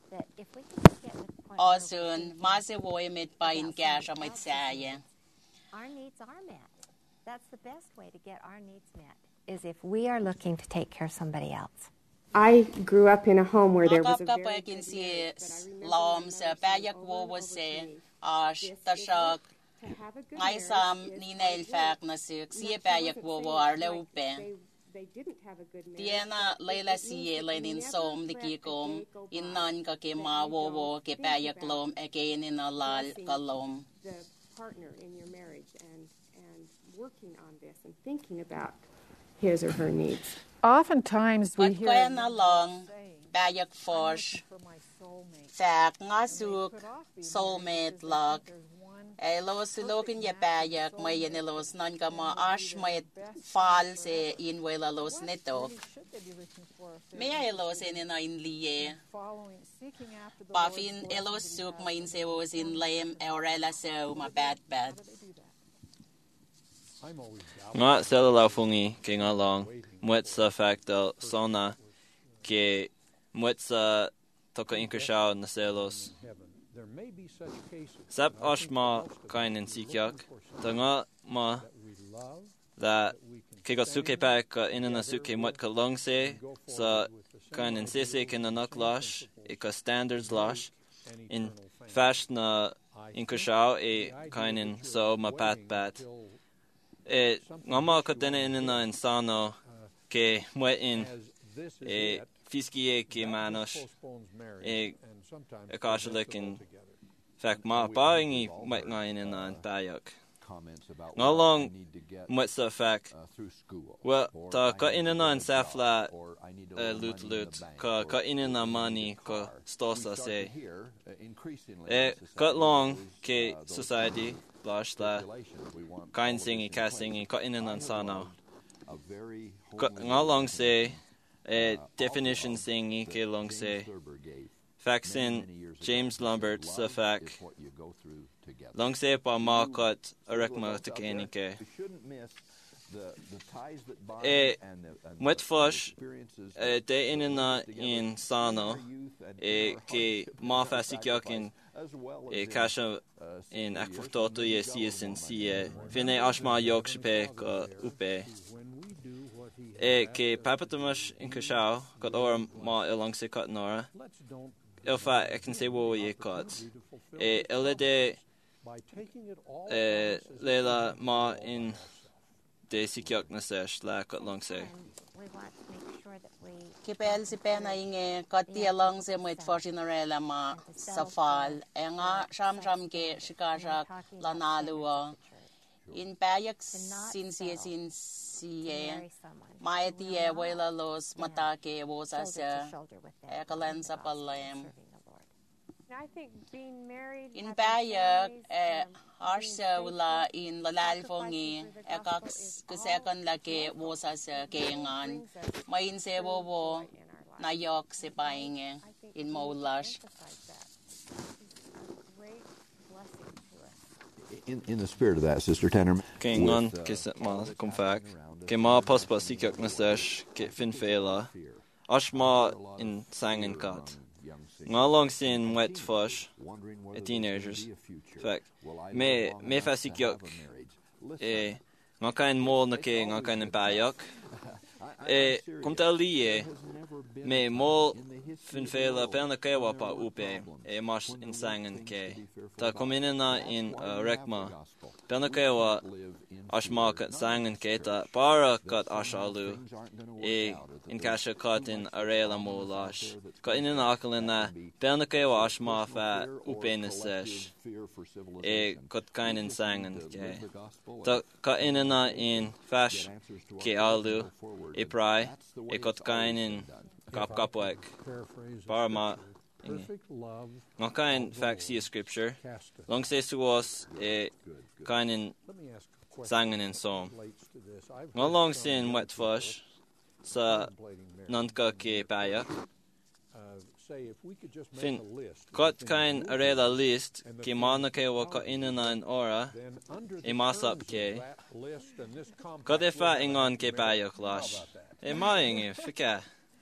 Osun, mase woy mit pain cash on mit saya. Our needs are met. That's the best way to get our needs met, is if we are looking to take care of somebody else. I grew up in a home where there was a very loms payak wo was say ash tashak ngai sam ni nail fak na sik sie payak wo war leupe. Tiena leila siye lenin som dikikom innan ka ke ma wo ke payak lom again in a lal kalom. The partner in your marriage and working on this and thinking about his or her needs. Oftentimes we hear along payak force fak ngasuk soulmate luck. Los lokin ya payak may yanilos nan ka ma ash may fal se in wela los neto. May I los in liye. Pafin elos suk main se was in lame orela so ma bad. Nga sela lau fungi ke nga long mwet sa facto sona ke mwet sa toka inkashao na selos. Sap ashma kain in sikyak ta nga ma that ke ga suke pak inana suke mwet ka long se sa kain in sese ke na naklash e ka standards lash in fash na inkashao e kain in so ma pat e ngama ka dene inana insano ke mwet in e fiski ke manosh e akashalik in fact ma baingi mwet ngain in an payak nga long mwet sa fact well ta ka inana in safla lut ka inana money ka stosa se e ka long ke society blash la kain singi casting ka inana sana nga long se definition singi ke long se Faxin James Lambert sa fac long se pa makot arekma tekenike mwet fosh de inana in sano ke ma fasikyakin kasha in akfurtoto ye siasin sie vine ashma yokshipe ka upe ke papatamash in kashao got or ma along se cut nora Ilfa I can say wo ye cut elede lela ma in de sikyak na sesh la cut long say Kipel si pena inge kati along se mwet fortunarela ma safal enga sham ke shikasha lanalua in payak sinsie Maiti wela los matake was as ekalensa palem. In Payak, Arsa in Lalalfongi, Ekax Kusekan Lake was as a Kangan, Main Sebo, Nayok Sepaying in Molash. In the spirit of that, Sister Tanner. King on kiss it ma come back. Ke ma paspa sikyak na sesh ke fin fela. Ashma in sang and cut. Nga long sin wet fush teenagers. Fact. Me fa sikyak nga kain mol na ke nga kain payak. Kumtalie me mol fin fela pelna kewa pa upe mas in sangen ke ta kominina in rekma pelna kewa ashma kat sangen ke ta para kat ashalu in kasha kat in arela molash ka in akalina pelna kewa ashma fa upe nesesh kat kainin sangen ke ta ka inina in fash ke alu prai got kainin kapwek parma no kain faxia scripture long says to us kainin sangen in psalm no long sin wet fush sa nanka ke payak fin got kain arela list ke mana ke waka inana in ora masap ke got fa ingon ke payak lash maing fika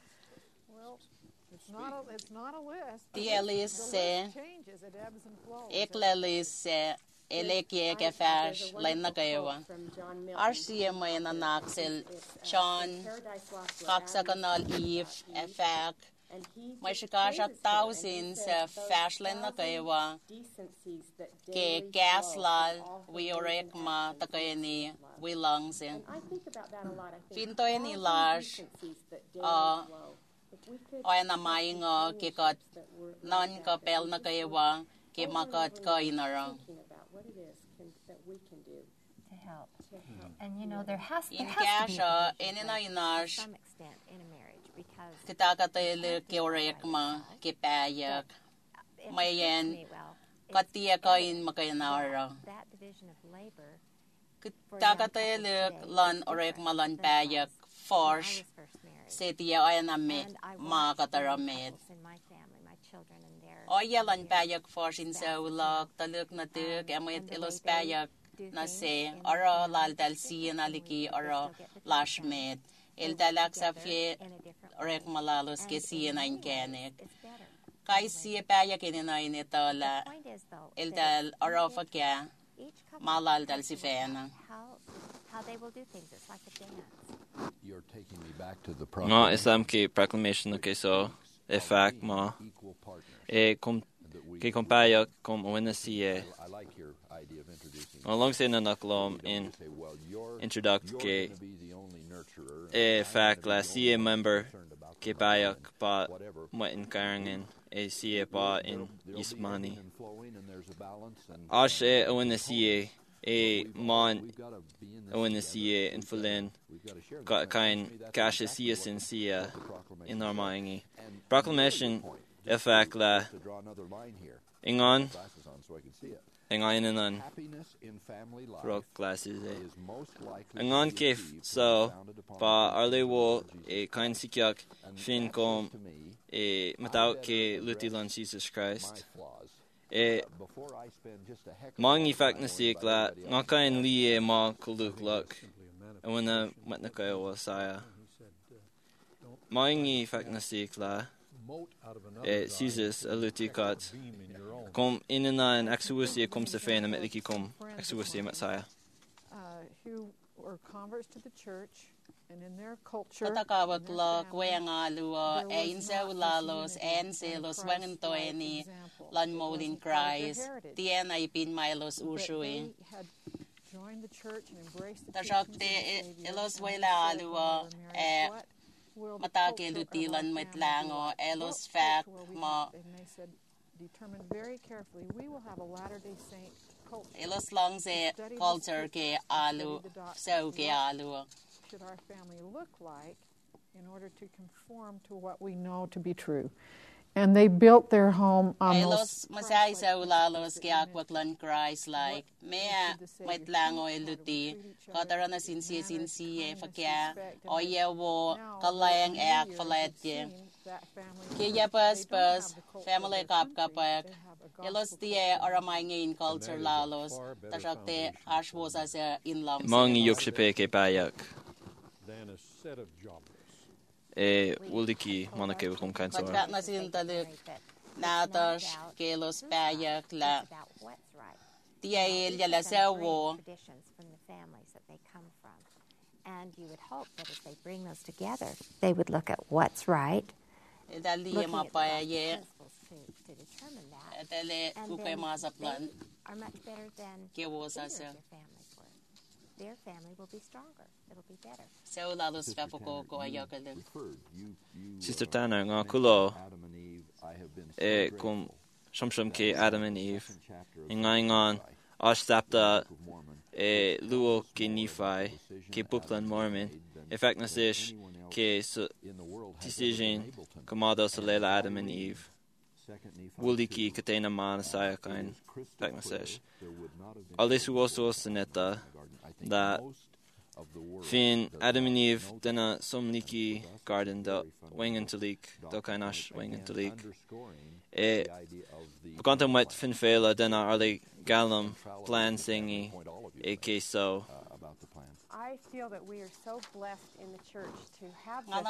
It's not a list. The list ekla list elekie ke fash lena kewa RCM na naxel John Kaksakanal Eve efak my shikashak thousands fash lena kewa ke gaslal we orekma takayani we lungs in finto any large oy na mainga ke kat non ka pel na kewa ke makat ka inara to help. And you know there has to be some extent in a marriage because kitakatele ke orekma ke payak mayen katia ka in makayanara that division of labor kitakatele lan orekma lan payak force setia ayana me ma kataramet oyalan payak force in saulak taluk na tuk amit ilos payak na se ora lal dal si naliki ora lashmet el dalak sa fie orek malalos ke si na inkenek kai si payak inina inetala el dal ora fakya malal dal si fena how they will do things. It's like a dance. You're taking me back to the no Islam ke proclamation ke so e fact ma e kom ke compaya kom onesie along sin na klom in introduct ke e fact la CA member ke payak pa mo in karangen e CA pa in ismani ashe onesie e mon onesie in fulen got kain kasha sia sin sia in armaingi proclamation effect la ingon inan rock glasses ingon kef so pa arle wo e kain sikyak fin kom e matao ke lutilan Jesus Christ e mangi fact na sikla ngakain li e ma kuluk luk when the matnaka was saya mangi fact na sikla Jesus alutikat kom inana an exuusia kom sa fena metliki kom exuusia matsaya who were converts to the church. And in their culture, Katakawak lok wenga luo einsa ulalos enselos wangentoeni lan modin Christ tiena ipin milos ushui tashakte elos wela luo matake lutilan metlango elos fak ma determined very carefully we will have a Latter-day Saint culture. Elos long se culture ke alu so ke alu should our family look like in order to conform to what we know to be true. And they built their home on those Christ-like Christ-like. Mea maitlango eluti katarana sinsie fakya oyewo kalayang ek falatye kaya pas family kapak elos tie aramaingin culture lalos tashakte ashwos as inlam mangi yokshipe ke payak than a set of jobless. Uliki manake kom kanso. Patkat na sintaluk natos kelos payak la. Tia el ya la sawo. And you would hope that as they bring those together, they would look at what's right, looking at the principles to determine that, and then they are much better than either of their families were. Their family will be stronger. It'll be better. Sister Tanner, ngā kulo kum shum ke Adam and Eve. Ngai astapta luo ke Nephi ke Brooklyn Mormon. Effectness ish ke decision kamado salela Adam and Eve. Wuliki katena manasaya kain effectness ish. Alisu also sineta that fin Adam and Eve dena somniki garden do wingen to leak do kainash wingen to leak. Begantam met fin fela dena arli galum plan singi ake so. I feel that we are so blessed in the church to have this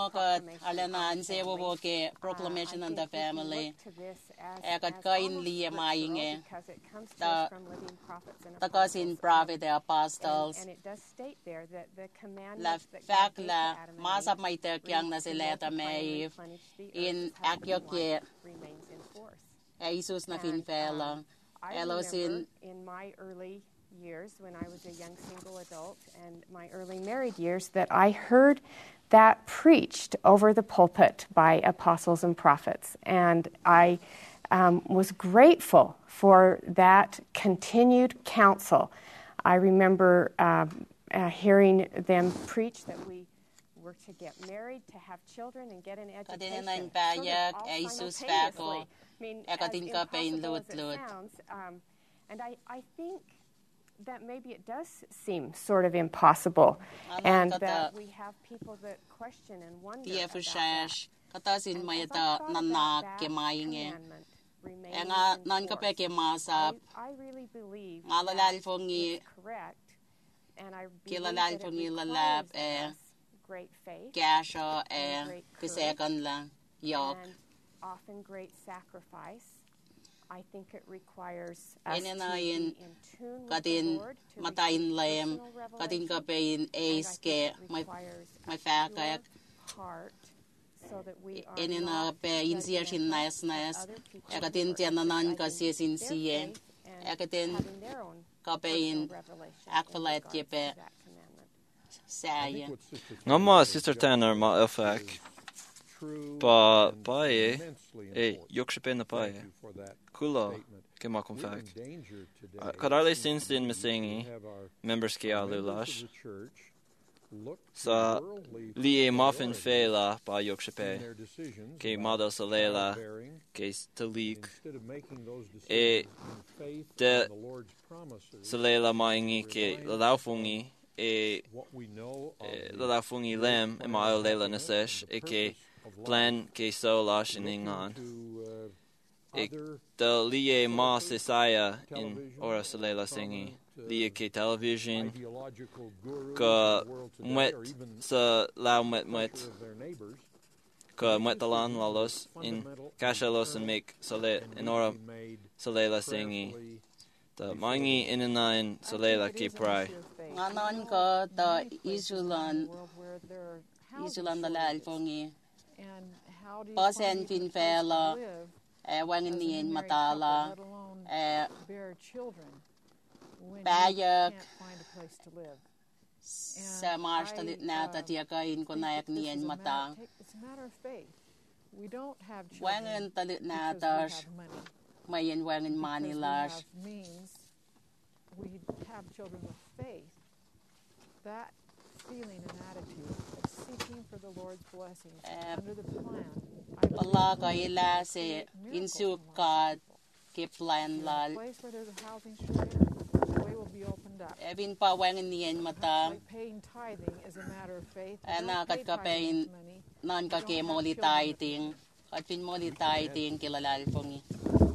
proclamation in the family. Because it comes to us from living prophets and apostles. And it does state there that the commandments that God gave to Adam and Eve remains in force. I remember in my early years when I was a young single adult and my early married years that I heard that preached over the pulpit by apostles and prophets. And I was grateful for that continued counsel. I remember hearing them preach that we were to get married, to have children, and get an education. I mean, as impossible as it sounds, and I think that maybe it does seem sort of impossible, and that we have people that question and wonder about that. And as I thought about that commandment remaining in force, I really believe that it's correct, and I believe that it requires us great faith and great courage, and often great sacrifice. I think it requires us to be in tune with the Lord, to receive personal revelation, and I think it requires a pure heart so that we are not judging other people for their faith and having their own personal revelation in regards to that commandment. Ngama Sister Tanner ma effect. Ba baie yokshipe na baie kulo ke ma konfakt kadarle since din mesingi members ke alulash sa li muffin fela ba yokshipe ke model salela ke stalik de salela maingi ke laufungi laufungi lem e ma lela nasesh ke plan ke so lash in Ingan. The liye ma sesaya in ora salela singi. Liye ke television. Ka met sa lau met. Ka met talan lalos in kashalos and make sale in ora salela singi. The mangi in nine salela ke prai. Nganon ko the isulan the lalfongi. Pasen fin fela, wangin matala, bayak, sa marsh talit na tatiaka in konayak niyan mata. Wangin talit na tash, mayan wangin manilash. We have children with faith. That feeling and attitude of seeking for the Lord's blessings under the plan. Allah ka ila se insukat ke plan lal. A place where there's a housing shortage, the way will be opened up. Evin pa wangin niyan mata. Paying tithing is a matter of faith. Kat ka payin non ka ke moli tithing. Kat fin moli tithing kilalal pongi.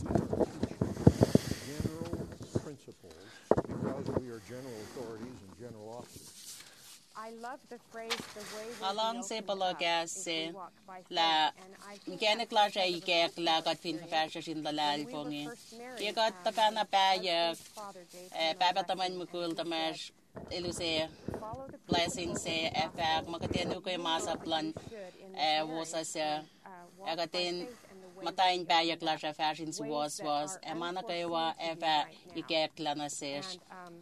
General principles, because we are general authorities and general officers. I love the phrase, the way along se palogas se la mechanic la jay ke la got fin fashion in the lal pongi ye got tapana pa ye pa taman mukul tamash iluse blessings efak makaten ukoy masaplan wosasya agaten matain bayak la fashion was emana kaywa efa ikeklana sesh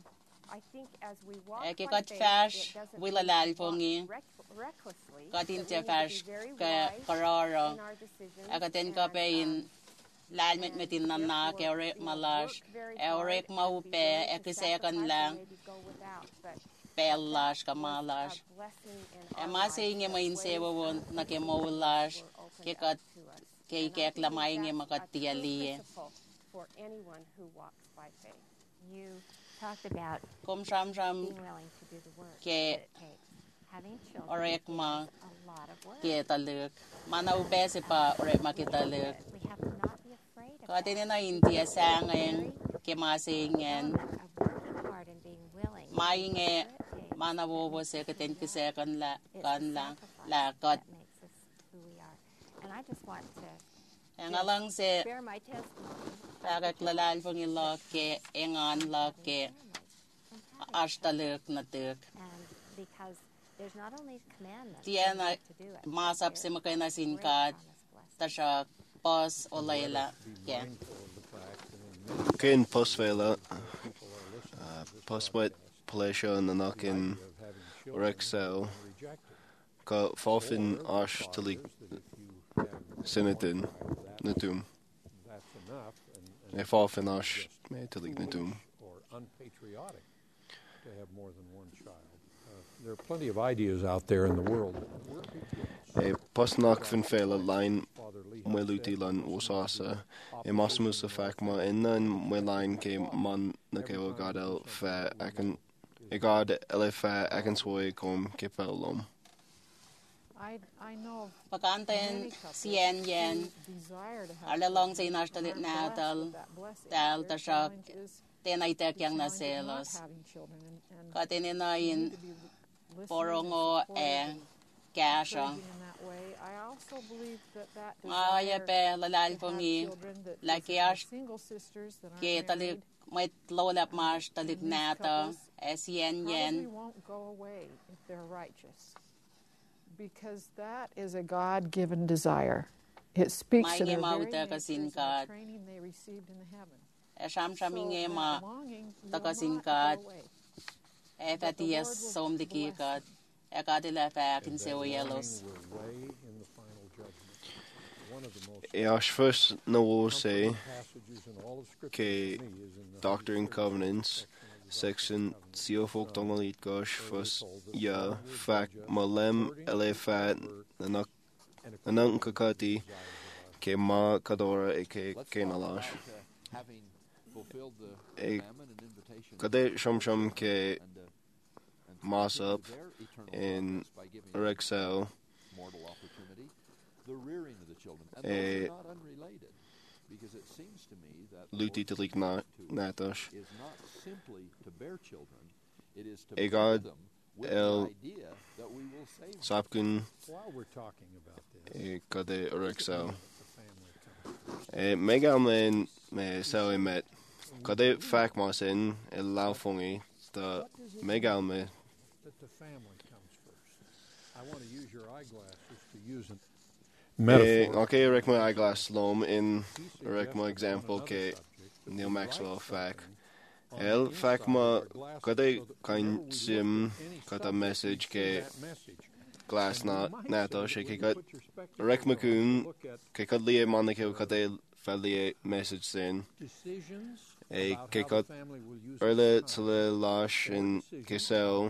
got fash willa lalfongi got into fash karara agaten kapain lalmet metin na kere malash eurek maupe ekisekan lang pellash kamalash emasing main sewon nakemolash kekat kek lamaing makatiali for anyone who walks by faith. You talked about being willing to do the work that it takes. Having children orek ma is a lot of work. ke taluk mana upese pa orek ma ke taluk We have to not be afraid of katene na india sangen ke masingen hard and being willing. mainge mana bobo se ke ten ke se kan la kat makes us who we are. And I just want to ngalang se share my testimony. Agak lalal fongilo ke engan la ke ashtaluk natuk. And because there's not only commandments Tiana to do it. masap se makena sinkat tasha pos olayla ke. Ken posvela poswet pleasure na nakin rexel ka fofin ash talik sinatin natum. If often ash me talik natum. Or unpatriotic to have more than one child. There are plenty of ideas out there in the world. Posnak fin fela line mweluti lan usasa masmus a fakma innan mwelain ke man na ke gadel fa akan igad elefa akan soy kom ke pelom. I know Pakanten sien yen alalong sa inashtalit na tal tasha tenaitek yang naselos katininayin porongo kasha ngaya pe lalalfongi lakiash ke talik may lolap mas talik nata sien yen because that is a God-given desire. It speaks to their very nature, the training they received in the heaven. Sham-shaminge ma takasinkat efatias somdikikat ekadila fakin seoyelos. Ash first no say ke Doctrine and Covenants section CO folk dongalit gosh first ya fact malem elefat nanak kakati ke ma kadora ke kenalash e kade sham ke masap in rexel e because it seems to me that luti talik natash is not simply to bear children, it is to bear them with the idea that we will save them. Sapkun while we're talking about this kade rexel megamen me selling met kade fact masin el laufongi the megalme that the family comes first. I want to use your eyeglasses to use an metaphor. Okay, rek my eyeglass lom in rek my example ke Neil Maxwell fact. El fact ma kade kain sim kata message ke glass na nato she ke kat rek makun ke kadlie manike kade falie message sin. E ke kat early tele lash in kesel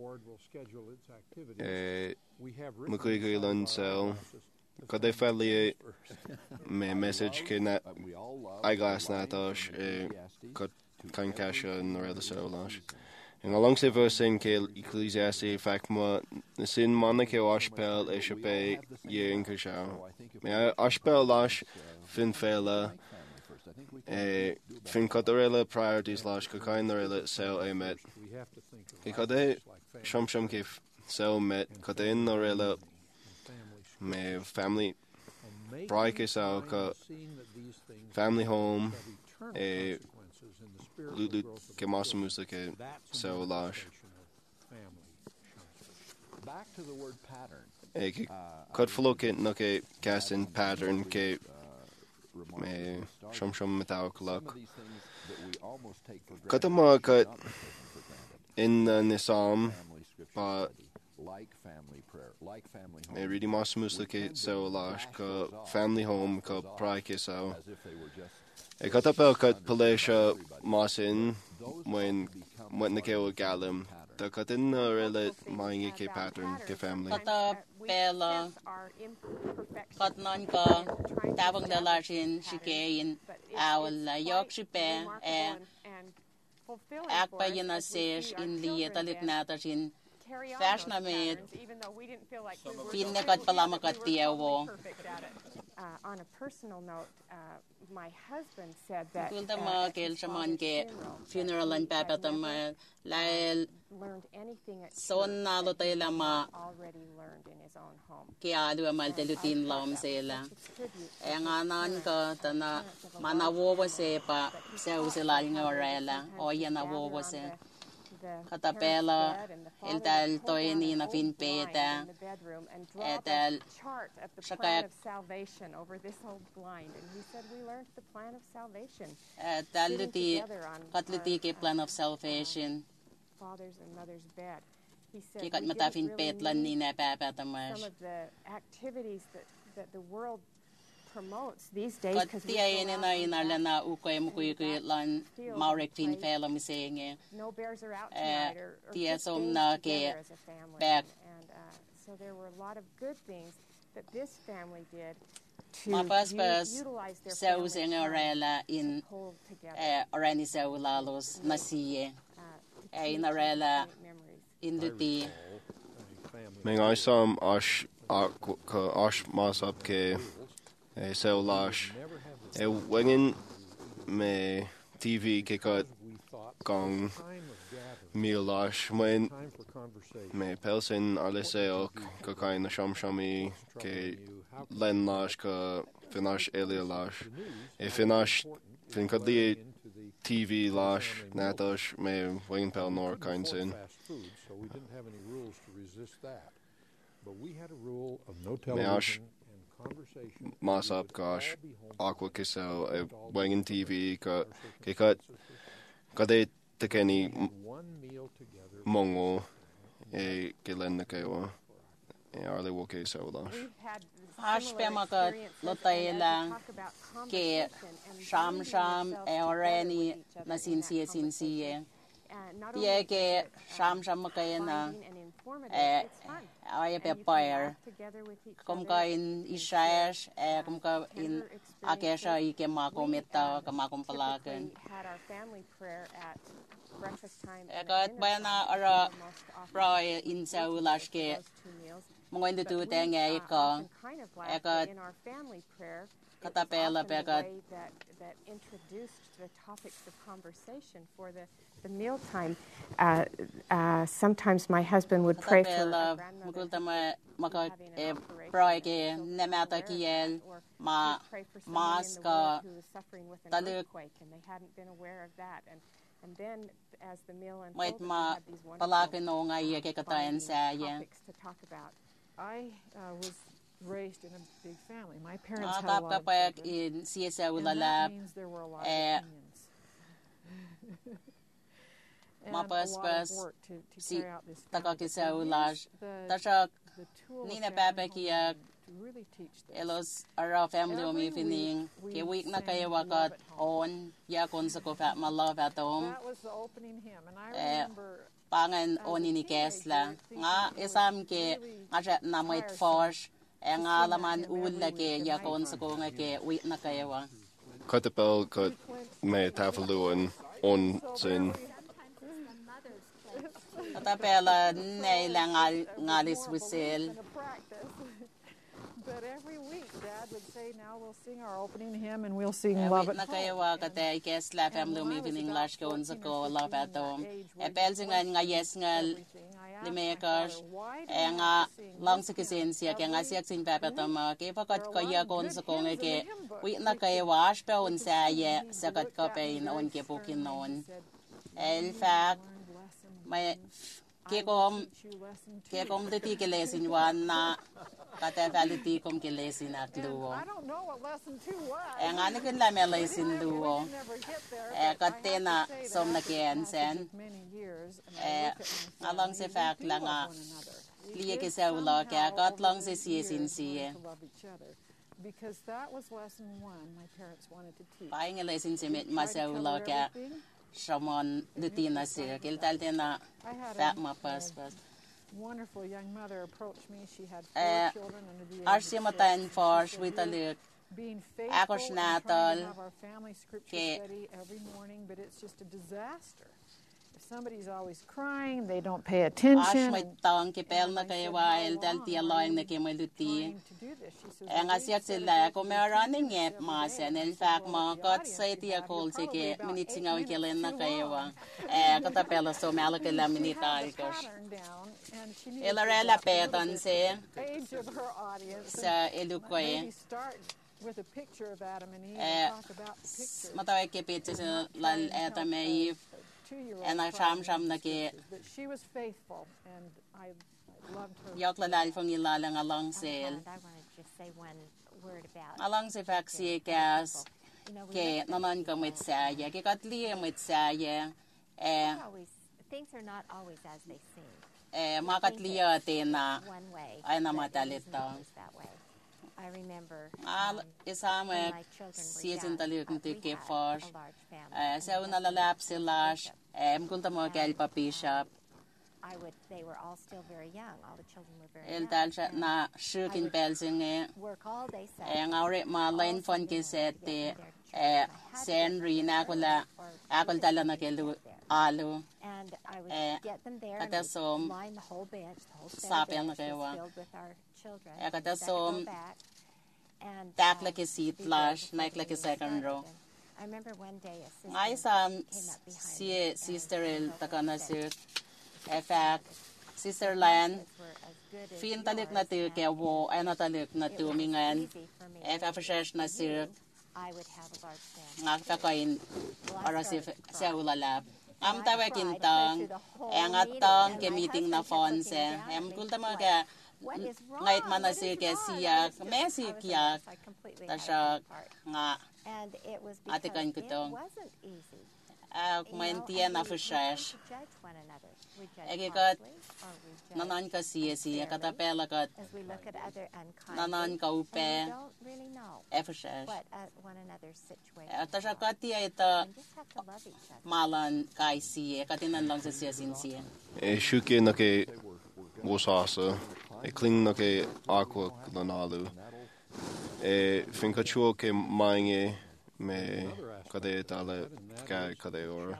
mukui lan sel kade falie me message ke na eyeglass natosh kat kan kasha in the other sel lash. And alongside versing ke Ecclesiastes fact ma sin manike ashpel e shape ye in kasha. Me ashpel lash fin fela fin katorela priorities lash kakain norela sel emet. Kade sham ke sel met kadein norela me family braike sao ka family home lulu ke masamusa ke sel lash Back to the word pattern. Cod flokit no ke casting pattern ke me shum metaw clock. Katama cut in the Nisam but me reading mas musike so lash ka family home ka praike so e katapel cut palesha masin when the ke galim the katin rela mind ke pattern ke family katapela katnan ka tabang dalashin shikein awla yokshipe akpa yana sesh in lieta litnatashin fashna med finnekat palamakat tiawo. On a personal note, my husband said that funeral and papatama lael sonna lotayama already learned in his own home. Kialu maltelutin lam sela. Enganan ka tana manawo se pa se usilaling orela o yanawo se. Katapela el tal toyeni na finpeta etal shakaya salvation over this old blind, and he said we learned the plan of salvation. Taluti katliti ke plan of salvation. Father's and mother's bed. He said we didn't really need some of the activities that the world promotes these days because no bears are out tonight or just together as a family. And so there were a lot of good things that this family did to utilize their family time to pull together. Meng I sam ash masap ke so lash wingin me TV ke kat gong me lash when me pelsin arleseok ka kain na shami ke len lash ka finash elia lash finash fin kadli TV lash natosh me wingin pel nor kain sin. So we didn't have any rules to resist that. But we had a rule of no television and conversation. Masap gosh, aqua kiso, wangin TV, ka de tekeni mongo, gilen na kayo, arle woke so lash. Hashpemaka lotayla ke sham orani na sinsiye. Tie ke sham makayana ay pepire kumka in ishash kumka in akesha ike makometa kamakumpalakan kat bayana ara proy in saulash ke mongoin tu tenge ka kat katapela pekat that introduced the topics of conversation for the mealtime. Sometimes my husband would pray for a grandmother who was suffering with an earthquake, and they hadn't been aware of that. And then, as the meal unfolded, we had these wonderful topics to talk about. I was raised in a big family. My parents had a lot of children, and that means there were a lot of opinions. And a lot of work to carry out this family. The tool of family home to really teach this. Elos ara family omi fining ke week na kaya wakat on ya kon sa ko fat malove at home. That was the opening hymn, and I remember pangan oni ni kesla nga isam ke nga na might force nga laman ulla ke ya kon sa ko nga ke week na kaya wa. Katapel kat me tafaluan on sin. Katapela ne ngalis wisel. But every week, Dad would say, "Now we'll sing our opening hymn, and we'll sing Love at Home." Nakaya kate kesla family mi vining lash ko unsa ko Love at Home. Pelsingan nga yes nga limekas nga lang sa kisensia kaya nga siya sin papatama ke pakat kaya ko unsa ko nga ke wi nakaya wash pa unsa ya sakat ka pa in on ke pukin non. In fact, my Kekom the tikelesin one na katavali kom kelesin at luo. I don't know what lesson 2 was. And I can lamelesin luo. Katena som na kiensen. Along the fact langa liye ke sa ula ka kat long se siesin sie. Because that was lesson 1 my parents wanted to teach. Buying a lesson to meet myself like someone the tina se kiltal tena that my pass. Wonderful young mother approached me. She had 4 children under the age of 6. Arsimatan for Switalut. Being faithful and trying to have our family scripture study every morning, but it's just a disaster. If somebody's always crying, they don't pay attention. May tawang kipel na kayo while dal ti aloy na kimaluti. Ang asyak sila ko meron ngep masen. In fact, mga kat sa iti akol sige minitsingaw kilen na kayo katapela so malakala minital kos. Ilarela petan se sa edukoy. With a picture of Adam and Eve and talk about the picture. Matawag ke picture sa lal etame and I sham na ke. But she was faithful and I loved her. Yok lalal fong ilalang along sale. I want to just say one word about along se faxi kas ke naman ko mit saya ke katli mit saya things are not always as they seem. Makatliya tena ay namatalito. I remember isama season taluk nti ke for sa una lalap silash mkunta mo kay papishap they were all still very young. All the children were very young. El talsha na shukin pelsing work all day ngawre ma line fon ke sete sen rina kula akol tala na kelu alu and I would get them there and line the whole bench, the whole set was filled with our children. And tak like a seat flash, like a second row. I remember one day a sister came up behind sister el takana sir. In fact, sister Lan fin talik na tu ke wo ay natalik na tu mingan. Fresh na sir. I would have a large family. Ngakta kain para sa ulalap. Am tawa kintang, atang ke meeting na fonse. Kulta mga ngait man na ke siyak, mesi kiyak. Tasha nga atikan ko tong. Kumaintiyan na fresh. Egikat nanan ka siya katapela kat nanan ka upe fresh. Tasha katiya ita malan kai siya katinan lang sa siya sinsiya. Shuke na ke wosasa. Kling na ke aqua lanalu. Finka chuo ke mange me kade tala kade ora.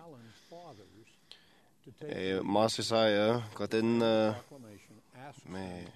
Masisaya katin me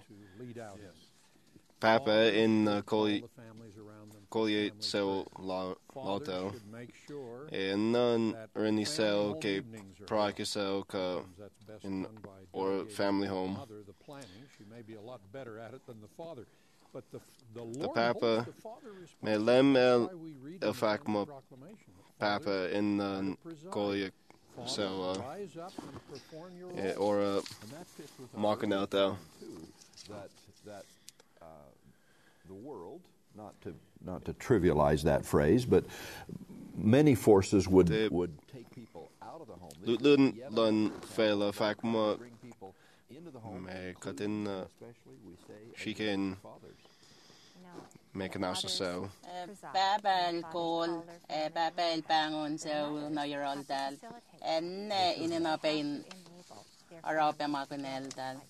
papa in collier cell loto nan reni cell ke prike cell ka in or family home. She may be a lot better at it than the father. But the papa me lem el fakma papa in collier so or marking out though that the world not to trivialize that phrase, but many forces would take people out of the home. Lun fela fakma me katin she can make an house so babal call babal bangon so no you're all dal and in an pain araw pa makunel dal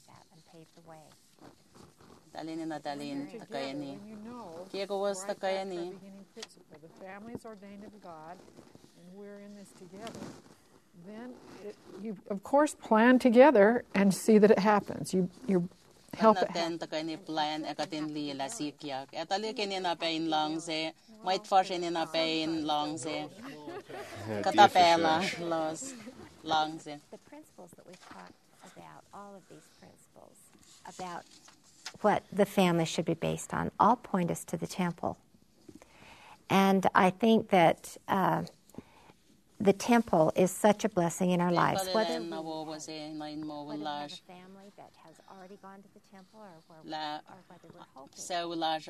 dalin na dalin takayani kaya ko was takayani the family is ordained of God and we're in this together. Then you of course plan together and see that it happens. You help it happen. Plan akatin lila sikyak. Etali kinina pain long se might force in pain long se katapela los long se. The principles that we've talked about, all of these principles about what the family should be based on, all point us to the temple. And I think that the temple is such a blessing in our lives. Whether we have a family that has already gone to the temple or whether we're hoping for a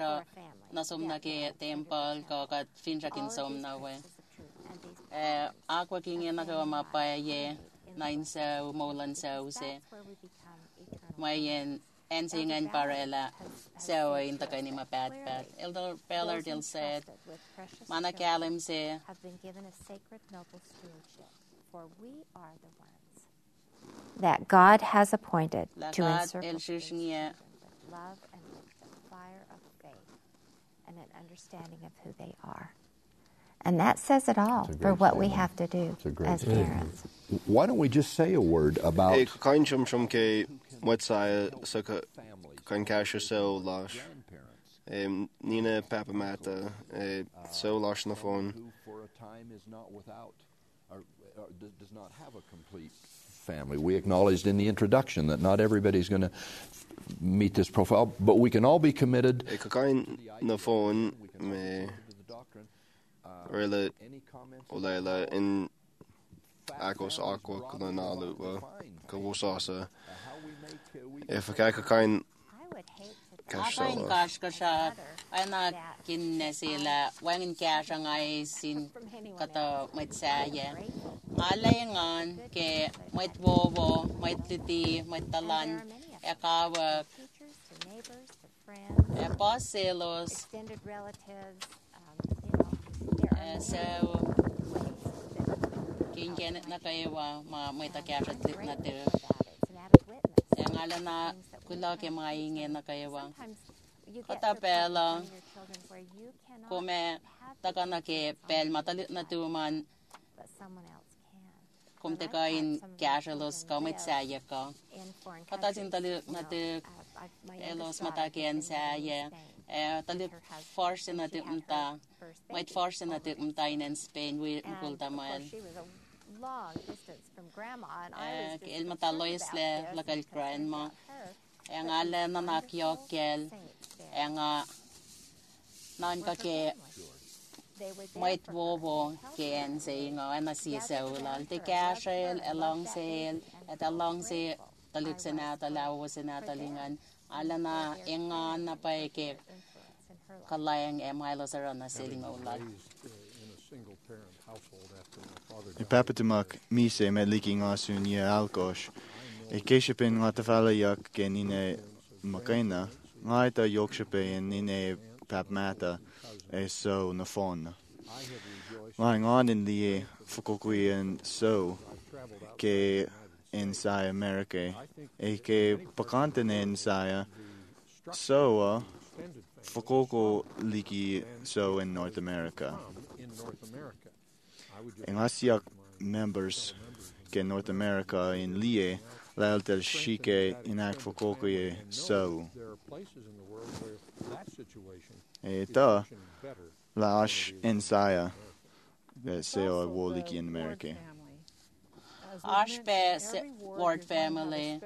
family. Ensing and Barella, so in the Ganima Bad Bad. Elder Bellardil said, Manakalim say, have been given a sacred noble stewardship, for we are the ones that God has appointed to encircle with love and with the fire of faith and an understanding of who they are. And that says it all for what we have to do as parents. Why don't we just say a word about... What's suka kankasha so lash Nina Papamata so lash na phone who for a time is not without or does not have a complete family. We acknowledged in the introduction that not everybody's going to meet this profile, but we can all be committed. Na phone me really olela in Akos Aqua Kalanalu Kawosasa. If I kind cash kasha ana kinesila wangin cash ang ay sin kata maitsaya ngalangan ke mait bobo mait liti mait talan ekawa pasilos extended relatives so kingenet na kayo ma may takasha trip na te ngala na kula ke mainge na kayo katapela kome takana ke pel matalit na tuman kumte kain kashalos kamit saya ka katasin talit na te elos matakian saya talit force na te umta might force na te umta in Spain we kultamal long distance from grandma and I was el mataloyes le local grandma ang ala na nakyokel ang nan ka ke might bobo ken saying na si so lal te cashel along sale at along se taluksena talawosena talingan ala na engan na pa ke kalayang emilos aron na siling ulal Papatamak mise med liking asun ye alkosh. Keshipin ngatafalayak ke nine makaina. Ngaita yokshape nine papmata so nafon. Lying on in the Fukukui and so ke inside America. Ke pakantene inside so Fukuko liki so in North America. Engasiak members ke North America in Lie laltel shike inak fokokoye so eta lash ensaya seo woliki in America Ashpe ward family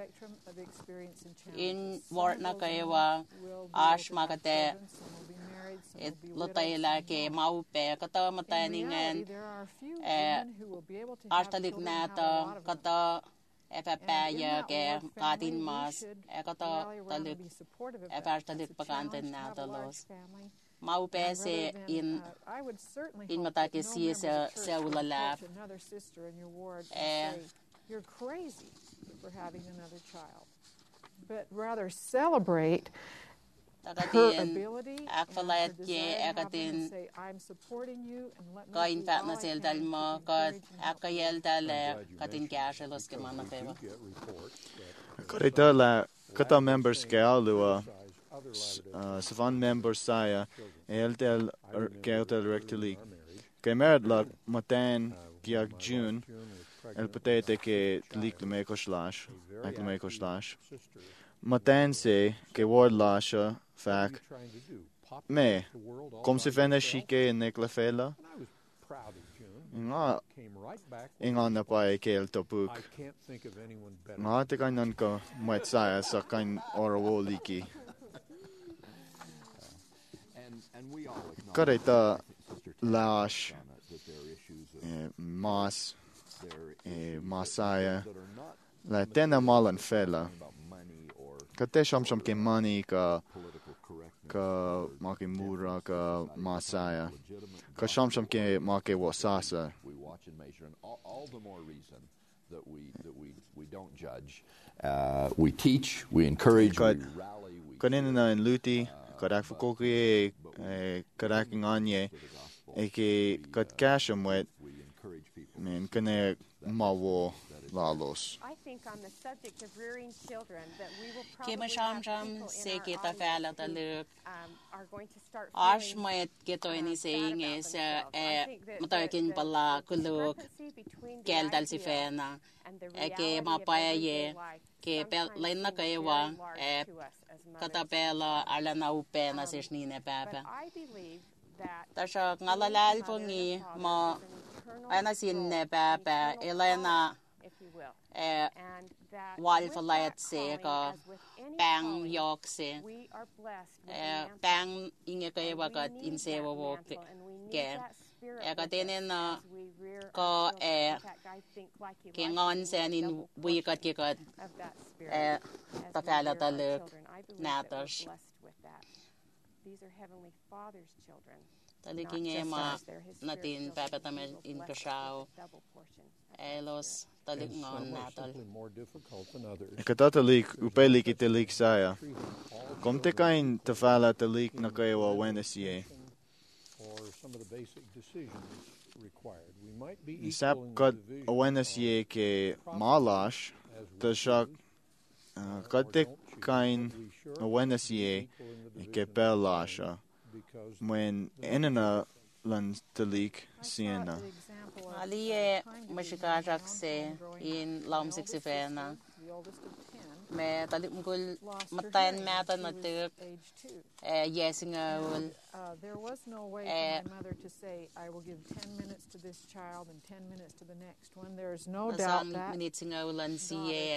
in ward na kayawa ash makate it lotayla ke maupe kata mataningan artalik nata kata epapaya ke katin mas kata talik epartalik pakanten nata los maupe se in matake si sa ulala you're crazy for having another child, but rather celebrate her ability akfalayat ye akatin kain fat na sel dalmo kat akayel dale katin kasha los ke mana peba korita la kata members ke alua savan members saya eltel keltel rectally kemerad la matan kiak June el patete ke liklemeko slash matan se ke ward lasha fac me kom se fene shike en neklafela inga na pa ke el topuk nga te kanan ka mat saya sa kan orwoliki kareta lash Mas, Masaya, la tena malan fela. Ka te sham ke money ka maki mura ka Masaya. Ka sham ke maki wasasa. We watch and measure, and all the more reason that we don't judge. We teach, we encourage, we rally. Kanina in luti, kadak fukoki, kadak nganye, eke kat kasham wet, men kane mawo lalos. I think on the subject of rearing children that we will probably Kima have sham people se in our kita fela audience ta luk. are going to start Ash feeling mayat kito ini saying is that matakin pala kuluk kel dal si fena ke mapaya ye ke pel lain na kaywa kata pela ala na upena sis ni ne papa tasha ngalalal pongi mo ana sin ne papa elena wal falayat se ka bang yok se bang inge kay wakat inse wo ke ka tenen ko ke ngon se nin wikat ke ka ta fala ta luk natos these are heavenly father's children taliking ema natin papa tamen in kasao elos talik ngon natal Katalik upelik itelik saya. Kom te kain te fala talik na kayo wenesie. Isap kat wenesie ke malash te shak kate kain wenesie ke pelasha when enana lan talik siena. Aliye mashikajak se in lam 65 na me talik mugul matayan mata na tuk yesingawul there was no way for my mother to say I will give 10 minutes to this child and 10 minutes to the next one. There's no doubt that minutes ngawulan siye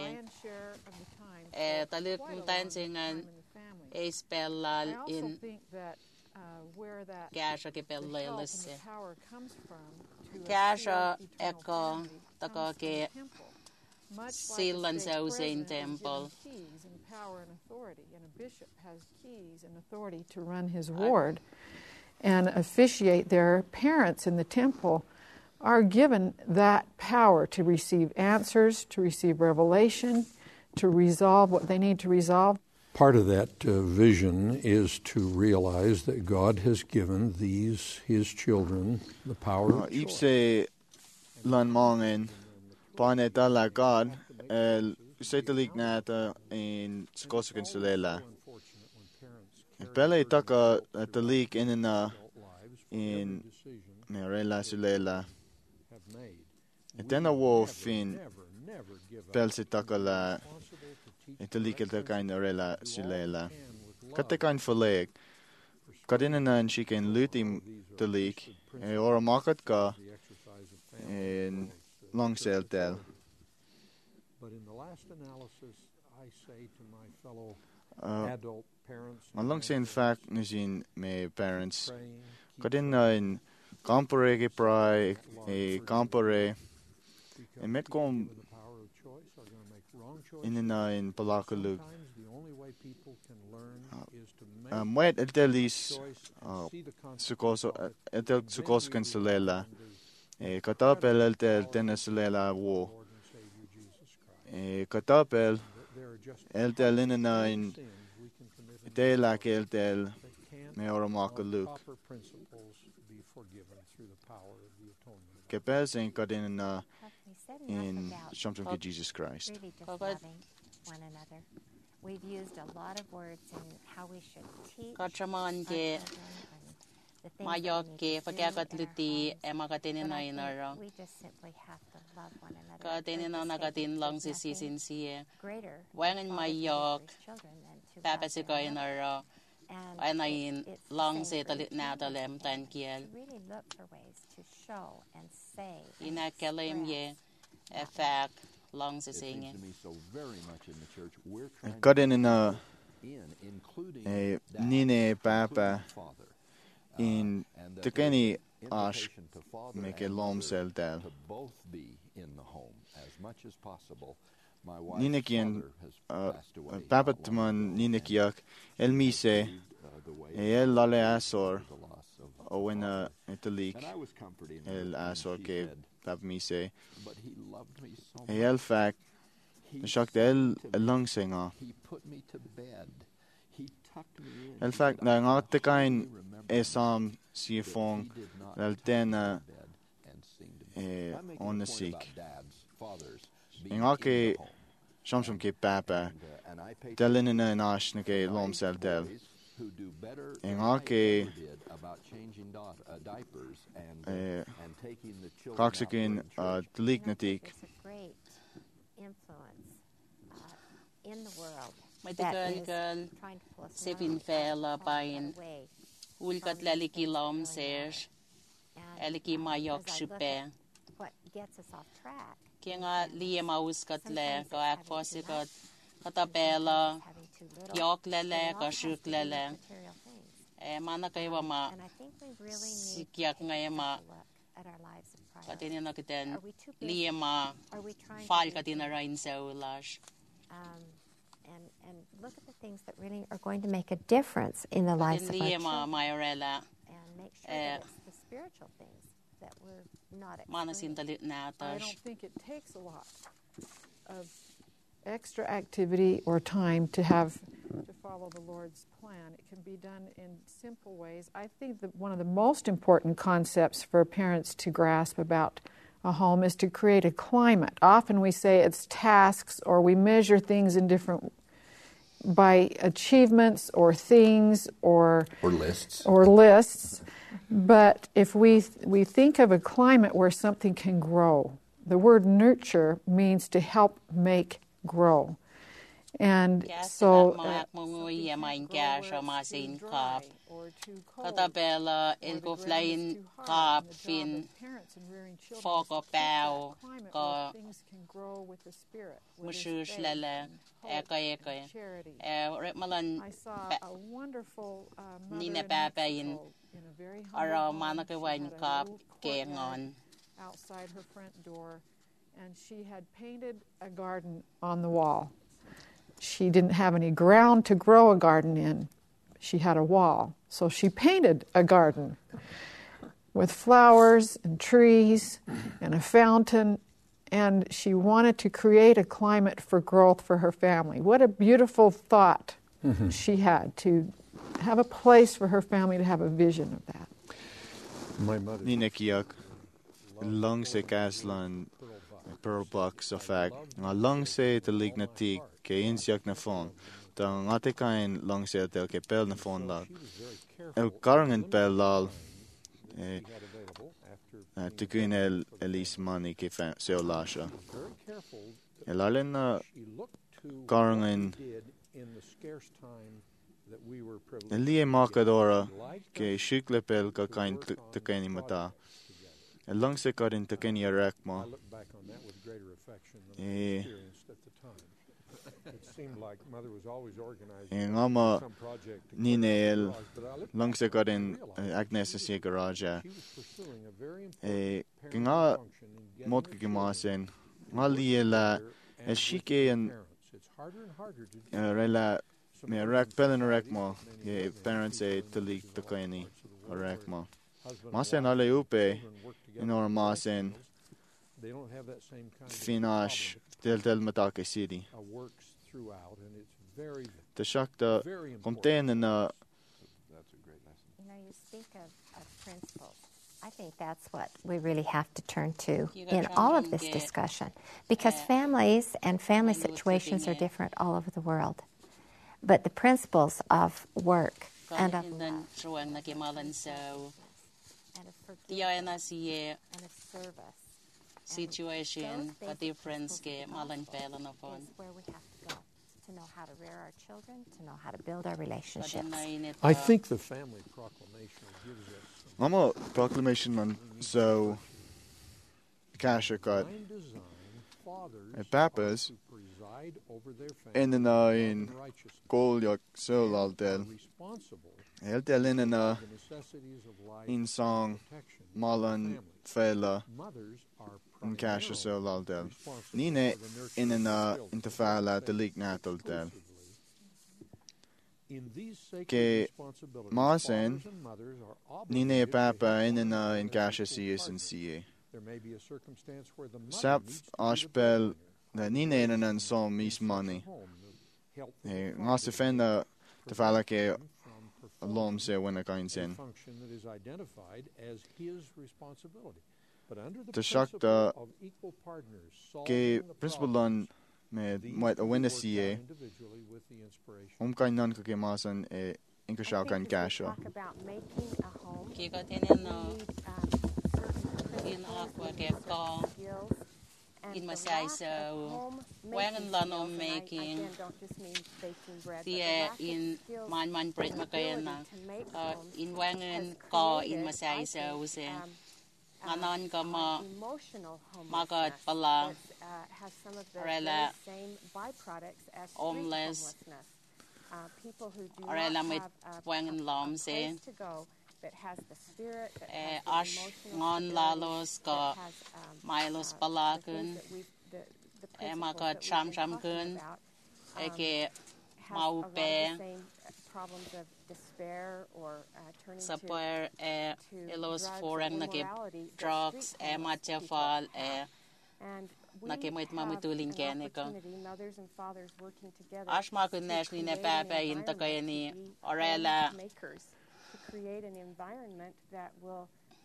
talik matayan singan spellal in where that power comes from Kasha eko taka ke silan sa usain temple. Keys and power and authority, and a bishop has keys and authority to run his ward and officiate. Their parents in the temple are given that power to receive answers, to receive revelation, to resolve what they need to resolve. Part of that vision is to realize that God has given His children, the power of choice. Ipse lan mongen paneta la God el setalik nata in skosuken selela. Pele taka talik inena in merela selela. Etena wolf in pelsi taka la italik el kain rela silela. Kate kain faleg. Kadina she can lutim talik or a market ka in long sale tel. But in the last analysis, I say to my fellow adult parents, long sale fact in my parents. Kadina in compare ke prai a compare and met kom in Palakaluk. Mwet etelis sukoso etel sukoso kanselela. Katapel etel teneselela wo. Katapel eltel inena in telak eltel meoramakaluk. Kepel sen kadina in something to Jesus Christ. Really just loving one another. We've used a lot of words in how we should teach our children and the things that we need to do in our homes. But I think we just simply have to love one another. Greater children than to love and it's really look for ways to show and say and effect long to sing it. So very much in the church, we're trying including Nine Papa in Tukeni Ash make a lom sel del. Ninakian Papatman Ninakiak El Mise El Lale Asor Owena Italik El Asor Ke Pap Mise El Fact Shock El Lungsinger El Fact na Ngatekain Esam Siefong El Dena on the Sikh Ingake Shamsham ke Papa Delinina Nashna ke Lomsel Del Ingake Coxikin Delignatik Great influence in the world. Girl Sivin Fela Bain Ulgat Leliki Lom Serge Eliki Mayok Shupe What gets us off track? Kinga Liam Auskat Le, go Aquasigot, Katabella, Yok Lele, Gashuk Lele, Manakayama, Sikiak Ngayama, Katinakiten, Liama, Falkatina Rain Saulash. And look at the things that really are going to make a difference in the lives of our children. And make sure that it's the spiritual things that we're not experiencing. I don't think it takes a lot of extra activity or time to follow the Lord's plan. It can be done in simple ways. I think that one of the most important concepts for parents to grasp about a home is to create a climate. Often we say it's tasks, or we measure things in different by achievements or things or lists. But if we think of a climate where something can grow, the word nurture means to help make grow. And so Katabella Ilgoflain Kapin Fogo Bow Go Mushush Lele Eka Ripmalan Nina Babain Ara Manakawain Kap Gang on outside her front door, and she had painted a garden on the wall. She didn't have any ground to grow a garden in. She had a wall. So she painted a garden with flowers and trees and a fountain, and she wanted to create a climate for growth for her family. What a beautiful thought she had, to have a place for her family to have a vision of that. Nina Kiak, Lungse Kaslan, Pearl Bucks of fact, Lungse the Lignatic, Ke Insiak na phone, the Atekain Lungse del Ke Pel na phone lag, El Karangan Pel lal, Tukin El Elise Mani Ke Seo Lasha. El Alena Karangan Elie Makadora, Ke Shukle Pel Ka Kain Tukeni Mata. Lungse Karin Tukeni Arakma. Ngama Ninel Lungse Karin Agnes Se Garaja. Kinga Motka Gimasen. Ngaliela Eshike and Rela me Rak Pelen Rakma. Parents say Talik Tukeni Arakma. Masen Aleupe in or Masen Finash Del Matake City. The Shakta contain in you speak of principles. I think that's what we really have to turn to in all of this discussion, because families and family situations are different all over the world. But the principles of work and of love and of forgiveness and of service situation, the difference ke malan pelan is where we have to go to know how to rear our children, to know how to build our relationships. I think the family proclamation gives us Mama proclamation on so Kasha got Papas and then in Golyak Solal del El telin in song Malan Fela in Kasha Solal del. Nine in an interfala the leak natal del. Ke Masen Nine Papa in Kasha CS and CA. Sap Ashbel the Nine in an song Miss Money. Nasifenda the fala ke alom se when a kind sin. The shock the ke principal on med a winner CA. Kind non ke masan e inkashal kan kasha. Kiko tenen in aqua ke ko in Masai so when lano making the in man bread makayana in wangen ko in Masai so se anon ko magat pala rela homeless rela mit wangen lam se ash ngon lalos ka milos palakun maka cham kun ke maupe sapar elos forang nake drugs matjafal nakimit mamutulin kene ko ash makun nashni ne papa in takayani orela create an environment that will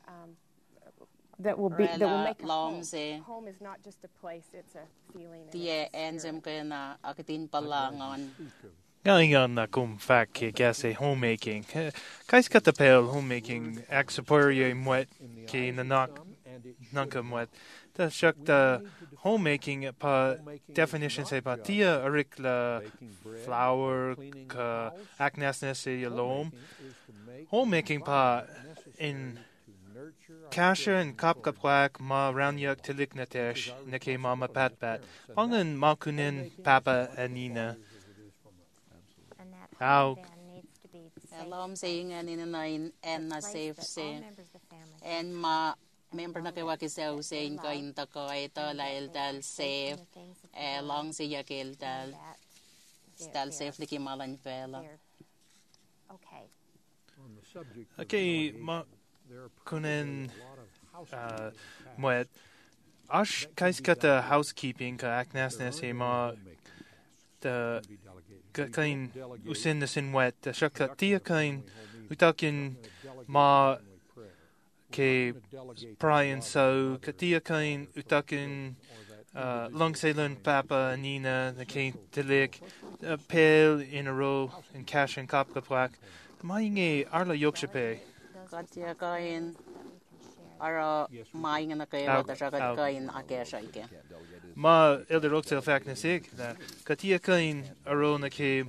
make a home. Home is not just a place; it's a feeling. Yeah, enzem kena akatin palangon. Ngayon na kum fact ke gase homemaking. Kais katapel homemaking axaporia mwet ke nanak nanka mwet. The shak the homemaking pa definition say pa tia arik la flower ka aknasnes yalom. Homemaking pa in kasha and kapkapwak ma roundyak tilik natesh nake mama patpat pangan makunin papa anina. How Alom saying and in a nine and a safe say and ma member na kaya kisaw saying ko in tako ito lail dal safe long si yakil dal dal safe liki malan fela. Okay, ma kunin mwet ash kais kata housekeeping ka aknasnes he ma the kain usin the sin wet the shaka tia kain utakin ma ke Brian so katia kain utakin long sailing papa nina the kain tilik pale in a row in cash and kapka plak mainge arla yokshape katia kain ara mainge na kaya ta shaka kain akesha ike ma elder oxel fact na sig na katia kain aro na ke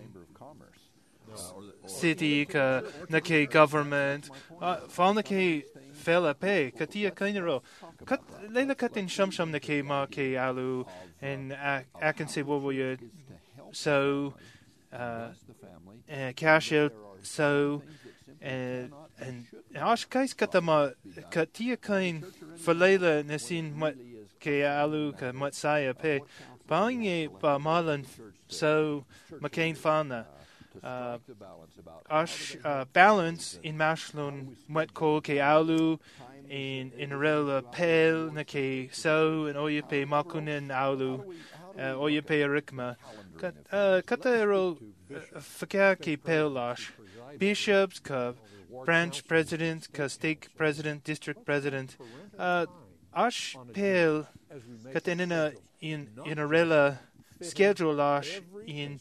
city ka na ke government fa na ke fela pe katia kain aro kat leila katin sham na ke ma ke alu and I can say what you so cashel so and ash kais katama katia kain for leila nasin mat ke alu ka matsaya pe bainge ba malan so McCain fana ash balance in mashlon mat ko ke alu in rela pel na ke so and oye pe makunen alu oye pe rikma katero fakir ke pelash bishops ka branch president ka stake president district president ash pel katenina in a rela schedule lash in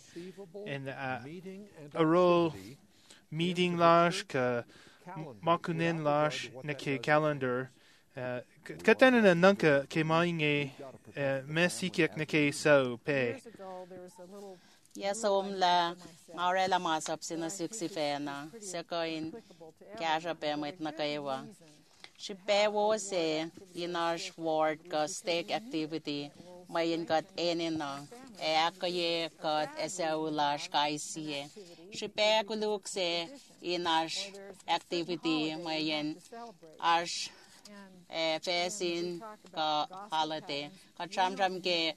a role meeting lash ka makunin lash na ke calendar katenina nunca ke mainge mesikek na ke so pe yes la aurela masap sina suksifena sekoin kasha pe met na kaiwa she pe wo se in our ward ka stake activity mayen got enina akaye got esaula skaisia shipe kuluk se inash activity mayen ash facing ka holiday ka tram ke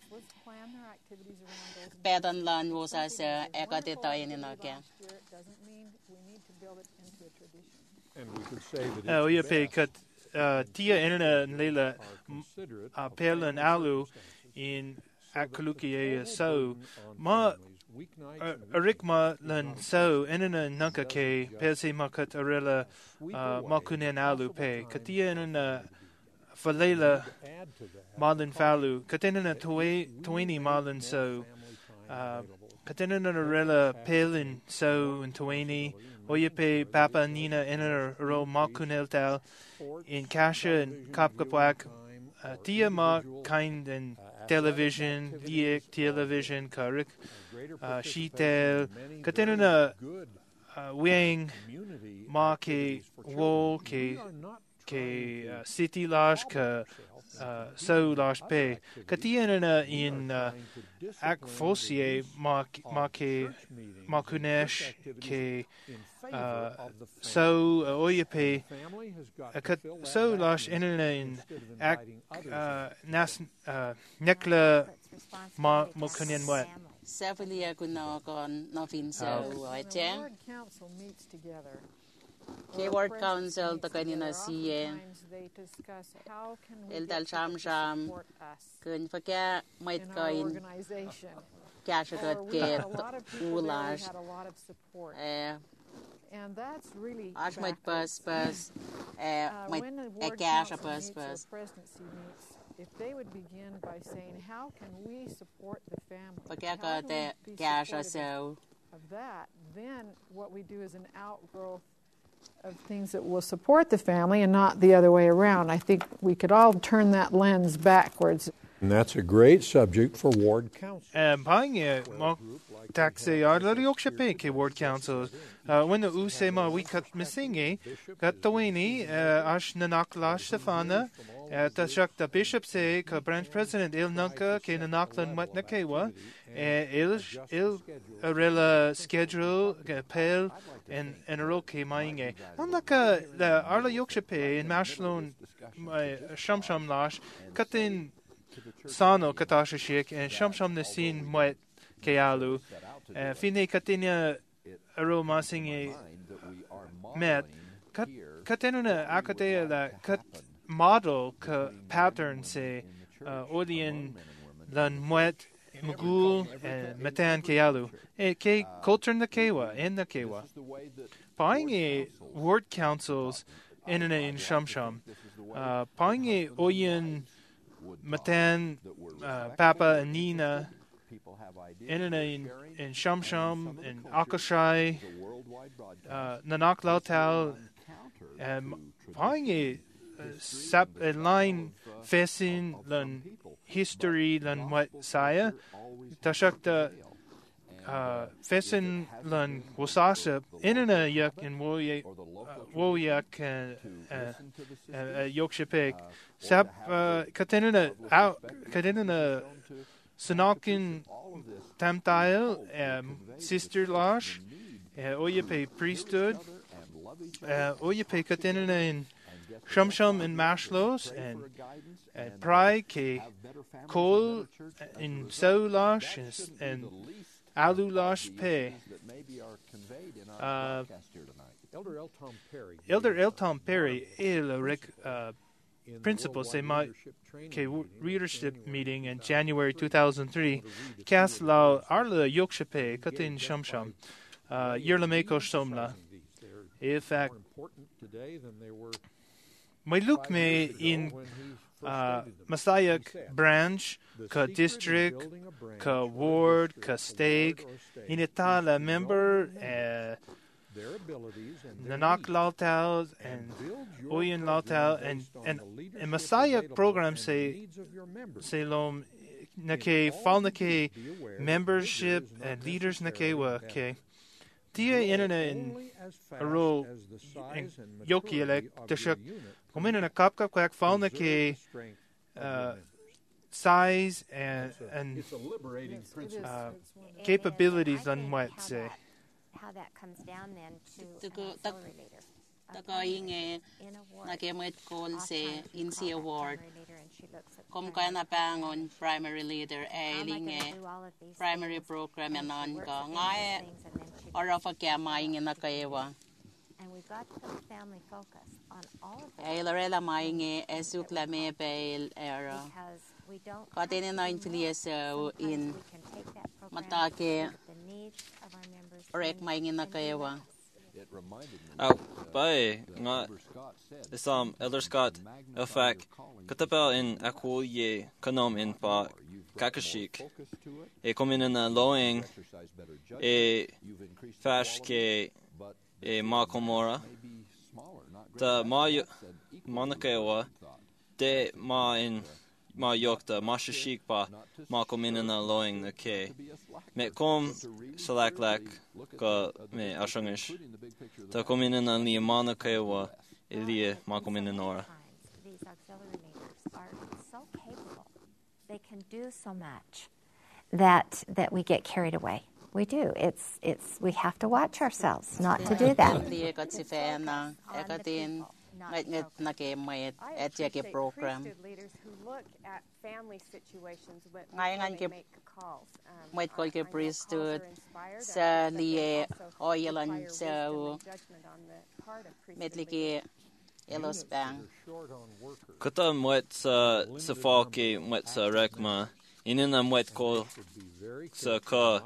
pedan lan was as ekatita enina ke we pay cut tia interna lela pelan alu in akuluki so ma arikma lan so interna nanka ke pese makat arela makunen alu pe katia interna falela malin falu katenna tweni malin so katenna arela pelin so and tweni Oyepe Papa Nina Inner Ro Makunel Tal in Kasha and Kapkapwak Tia Ma kind and television, Liek television, Karik Shitel Katenna Wing Ma Ke Wol Ke City Lash Ka So Lash Pe Katiana in Ak Fossier Ma Ke Makunesh Ke so oyepe so lash in ak nas nekla ma mokunyan what Sevelia gunagon novin so Ward Council meets together. Ward Council the kanina siye el dal sham kun faka might kain kashagot ke ulash and that's really might bus might a cash a bus presidency meets, if they would begin by saying, how can we support the family? How do we be supportive of that? Then what we do is an outgrowth of things that will support the family and not the other way around. I think we could all turn that lens backwards. And that's a great subject for ward council. Taxi Yorkshire ward council. When the Usema we cut missing, got the Winnie, Ash Nanaklash Stefana, Tashak the bishop say, branch president Il Nunka, K Nanaklan Matnakewa, Il Arella schedule, Pale, and Roke Mainge. Unlike the Arla Yorkshire in Mashlon Shamsham Lash, cut in Sano Katasha Shik, and Shamsham Nasin Mwet. Kealu, Fine Katinia Aroma Singing met Katenuna Akatea la cut model pattern say Odian Lan Mwet Mugul and Matan Kealu. Ke culture in the Kewa in the Kewa. Buying a ward councils in Shamsham. Buying a Oyan Matan Papa and Nina. In Shamsham, in Akashai, Nanak Lautal, buying a line facing the history than what Saya, Tashakta facing the Wasasha, in a yak in Woyak Yorkshire Sap Katenina out Katenina Sanakin Tamtile, Sister Lash, Oyepe priesthood, Oyepe Katenina in Shamsham in Mashlos, and Prai Ke Kol in Sau Lash, and Alu Lash Pe. Elder Elton Perry, principal say my readership meeting in January 2003 cast la arla yokshape katin shamsham yerlameko somla in fact my look me in Messiah branch ka district ka ward ka stake in Itala member Nanak Lautal and Oyen Lautal and Messiah program say lom nake fall nake membership and leaders nake wa ke Tia internet in a role in Yoki elect the shuk come in a cup quack fall nake size and capabilities on what say. How that comes down then to an accelerator. Tagainge nagemet call say in the award. Kom kana bangon primary leader ailinge primary program ananga ngae arafa kamainge nakaewa. And we've got to put the family focus on all of it. Ailarela mainge esuklame bail era. Because we don't Katene na infiliaso in matake rek mainge nakaewa. By nga isam Elder Scott effect katapel in akwoye kanom in pa kakashik e komin in a lowing e fash ke e ma komora ta ma manakawa de ma in ma yokta ma shishik pa ma komin in a lowing the ke me kom salaklak ka me ashangish ta komin in a li manakawa Elia ma komin in ora. These auxiliary leaders are so capable. They can do so much that we get carried away. We do. It's we have to watch ourselves not to do that. Program. Leaders who look at family situations when they make calls. Might call the priesthood sa liye oilan sa medlike elos bang. Kata mwet sa falki mwet sa rekma inina mwet ko sa ka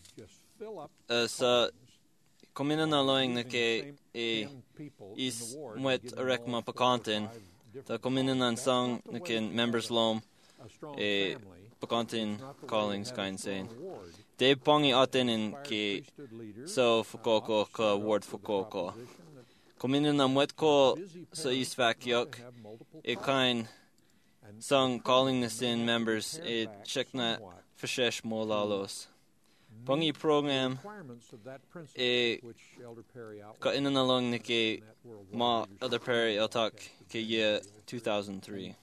sa komina na loing na ke is mwet rekma pakantin ta komina na sang na kin members lom pakantin callings kind saying de pongi atin in ke so fukoko ka ward fukoko komina na mwet ko sa isfak yok e kind sang calling the sin members e chekna fashesh molalos Pongi program e ka inan along ni ke ma Elder Perry Eltak ke year 2003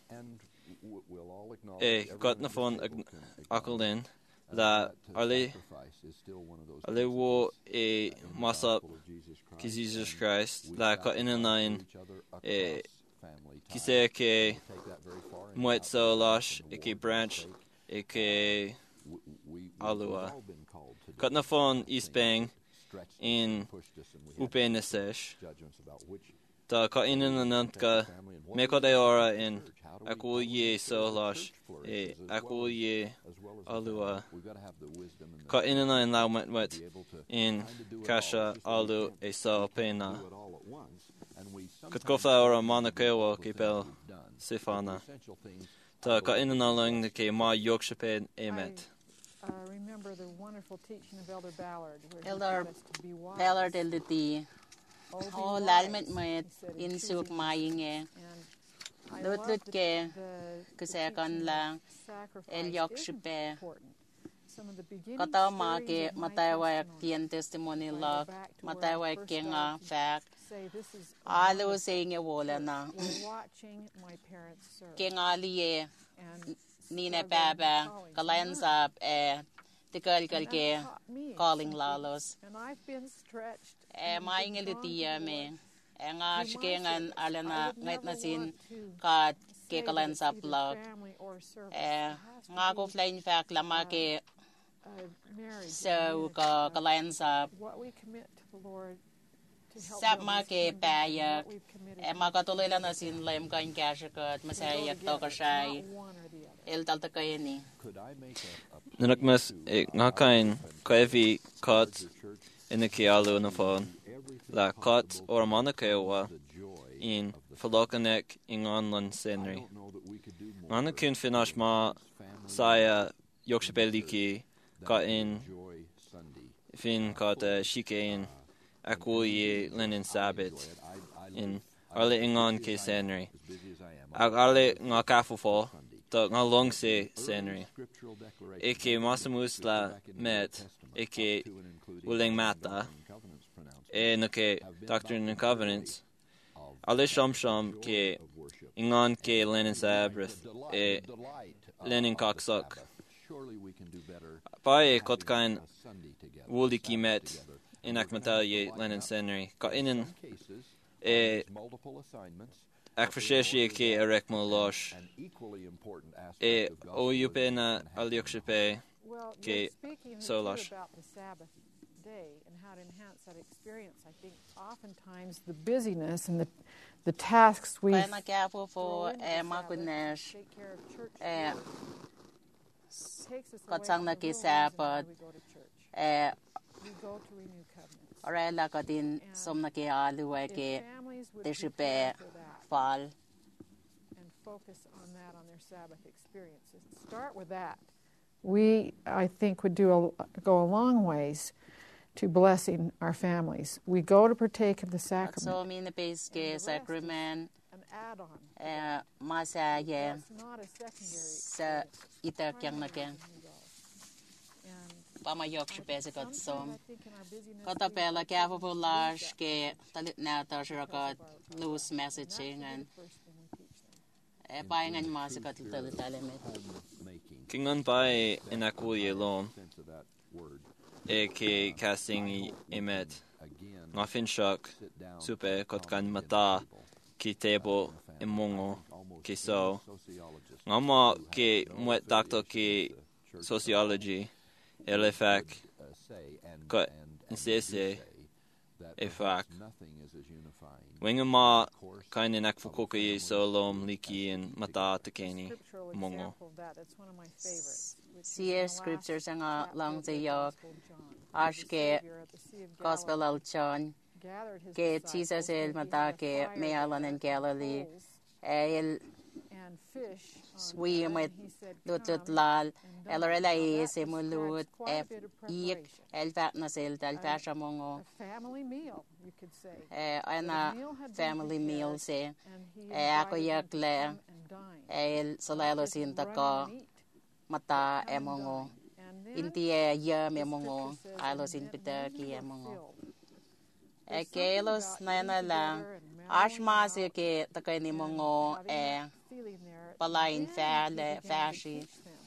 e got na phone akulin la ale wo e masa ki Jesus Christ la ka inan nine e ki se ke mwet so lash e ke branch e ke alua got na phone East Bang in Upenesesh ta ka inan nantka me ko de ora in akuye so lash e akuye alua ka inan in laumet in kasha alu e so pena kat ko fa ora manakewa kipel sifana ta ka inan lang ke ma yokshapen emet. Remember the wonderful teaching of Elder Ballard. Elder Ballard eliti lalmet met insuk maయింge lut ke kesekan lang el yokshape kata ma ke mataywa tien testimony log mataywa kenga fact alo saying e wala na kenga liye Nina Baba, Galans up, the girl ke calling lalos. Maing a litia me, and I shking and Alana, night nasin, card, ke Galans up log. Nago flying fact lamake, so Galans up. What we commit to the Lord. Sap make baya, and Magatolila nasin lame going gashakat, Masaya Tokashai. El taltakayani. Nanakmas ngakain kaevi cut in the kialu na phone. La cut or manakawa in Falokanek ingonlan senri. Manakun finish ma saya yokshapeliki got in fin got shike in akuye linen sabit in arle ingon ke senri. Arle ngakafufo. Ta nga long se senri. Eke masamus la met. Eke uling mata. E na ke Doctrine and Covenants. Ale sham ke ingon ke lenin sabrith. E lenin coxuck. By Kotkain Wooliki met in Akmataye Lenin Senry. Got in Akfasheshi ke Erekmo Losh. O Yupena Aliokshipe ke Solash. About the Sabbath day and how to enhance that experience, I think oftentimes the busyness and the tasks we take care of church takes us away from the real reason why we go to church. We go to renew covenants. If families would prepare for that and focus on that on their Sabbath experiences, start with that. We, I think, would go a long ways to blessing our families. We go to partake of the sacrament. An add-on. That's not a secondary Kingon pai inakuye lom. Ke casting emet. Ngafin shock. Supe kotkan mata. Ki table imongo. Ki so. Ngama ke mwet doctor ke sociology. Elefak. Got insese. Efak. Wingama kind of nakfukoki solom liki and mata tekeni mongo. See scriptures and long the york. Ashke Gospel al John. Ke Jesus el matake mealan in Galilee. El swim with lutut lal. Elrela is a mulut ek el fatness el fasha mongo. Family meal, you could say. Ana family meal say. Ako yakle el solelo sintaka mata emongo. Inti yam emongo. Alos in pitaki emongo. Kelos nana la. Ashmasi ke takani mongo palain fashi.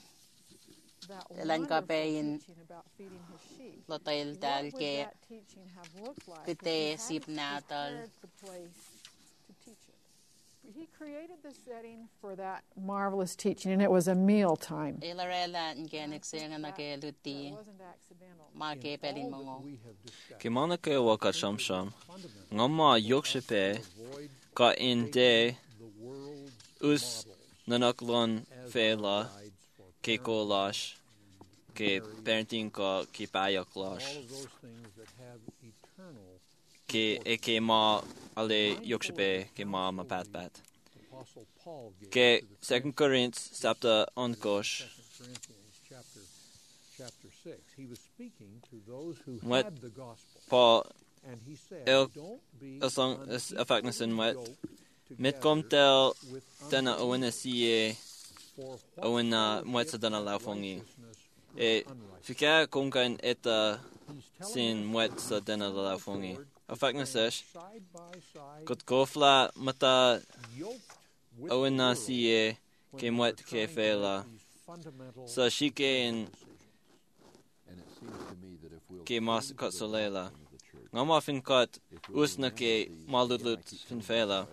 Lankapein Lotel Dalke Kite Sip Natal. He created the setting for that marvelous teaching, and it was a meal time. It wasn't accidental. Kimonake waka shamsham. Ngama yokshepe ka in de us nanaklon fela ke kolash ke parenting ka ke payak lash ke ma ale yokshepe ke ma pat ke 2 Corinthians chapter onkosh chapter 6 he was speaking to those who had the gospel Paul and he said don't be mit komtel dana owena sie owena mwetsa dana laufongi fika konkan eta sin mwetsa dana laufongi afaknasesh kot kofla mata owena sie ke mwet ke fela sa shike in ke mas katsolela ngama fin kat usna ke maludlut fin fela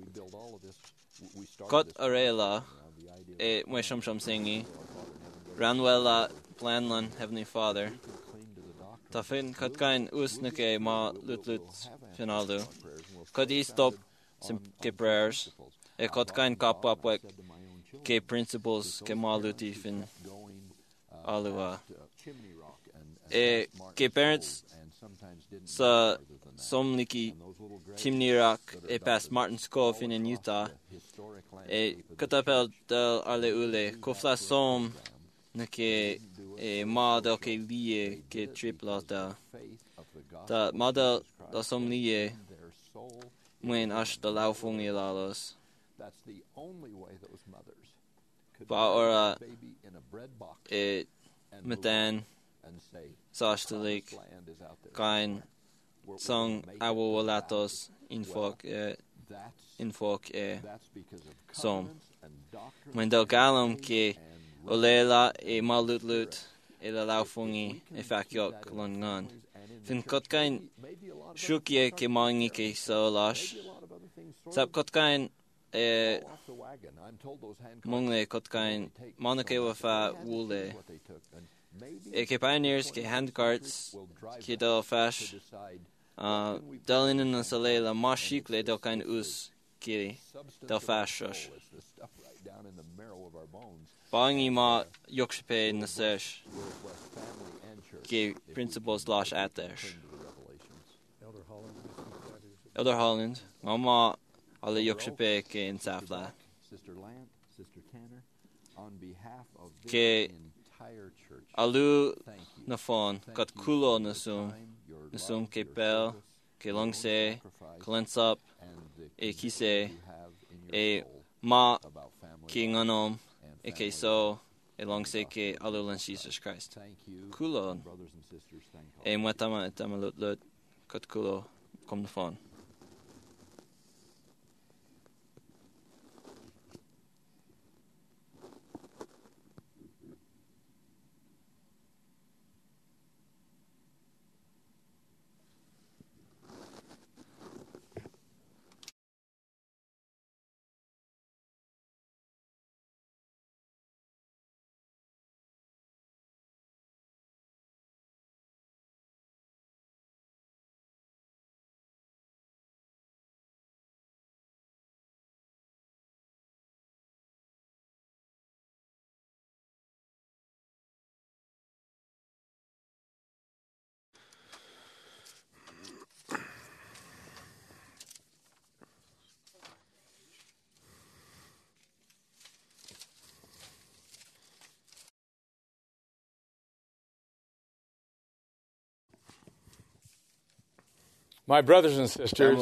kat arela e mwesham sham singi ranwela planlan heavenly father ta fin kat kain usna ke maludlut finalu kat I stop sim ke prayers e kat kain kapwapwek ke principles ke maluti fin alua e ke parents sa somniki Chimney Rock e past Martin's Cove in Utah e katapel del arle ule kofla som na ke e model ke lie ke tripla da model da som lie when ash da laufung ilalos ba ora e metan Sastalik kain song awolatos infok som when del galum ke O leila e malutlut e la laufungi e faciok longan. Fin kotkain shukie ke mangi ke so lash. Sap kotkain e mungle kotkain monake wafa wule. E ke pioneers ke handcarts ke del fash delin in sa leila mashik le del kain us ke del fash shush. Bangi ma yokshipe na sesh ke principles lash atesh. Elder Holland, mama alle yokshipe ke in safla. Ke alu na phone kat kulo nasum ke pel ke longse klensap e kise e ma ke nganom e ke so e longse ke alulan Jesus Christ kulo e matama lut kat kulo kom na phone. My brothers and sisters,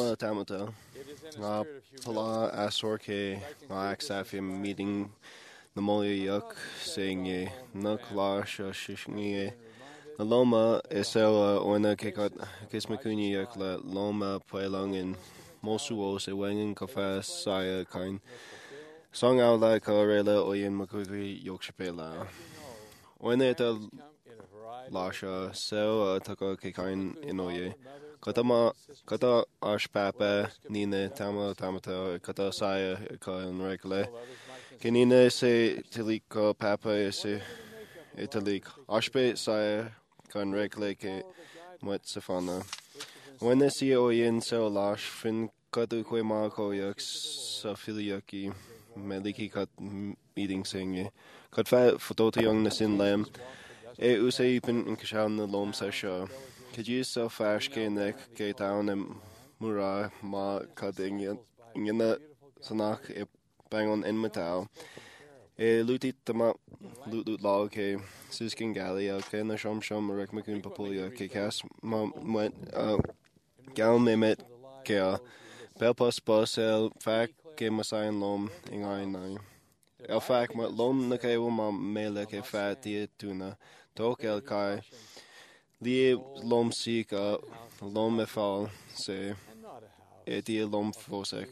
Pala Asorke, Axafim meeting Namolia Yuk, saying Nukla Shishni, Loma Esela, Ona Kikot, Kismakuni Yukla, Loma Puelong in Mosuos, Ewangan Kafas, Saya Kain, Song out like Rela Oyen Makuri Yokshapela. When it Lasha, Sel Taka Kikain Inoye. Kata ash papa nina tamata kata saya ka rekle kenina se tiliko papa se italik ashpe saya kan rekle ke mat safana when the oyen so lash fin katu kwe ma ko yak sa filiaki meliki kat meeting sing kat fa fotota young na sin lam e usay pen in kashan na lom sa sha. Could you so fast gain the gate down and Mura ma cutting in the Sanak e bang on in metal? E lutit tama lut log ke Suskin Gallia ke na shom Rick McCoon Papulia ke cas ma went gal mimet ke Belpas bus el fac ke masayan lom ingai nai. El fac ma lom na ke ma mele ke fat die tuna tok el kai. Lie lom sika lom me fall se die lom fosek.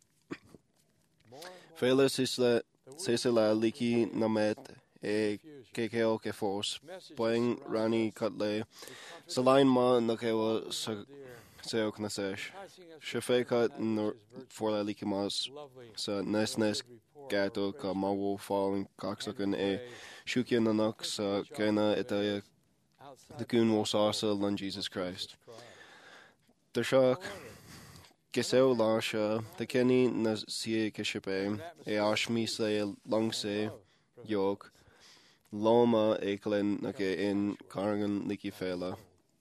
Fela sisla liki namet e kekeo ke fos. Boing rani kutle. Salain ma nakewa seok nasesh. Shefe kat for la liki mas sa nes gato ka mawo falling kaksakan e shukya nanak sa kena etaya the goon was also Lord Jesus Christ. The shock Geseo Lasha, the Kenny Nasie Kishipe, E Ashmi say Longse, Yok, Loma Eklin Nake in Karangan Liki Fela.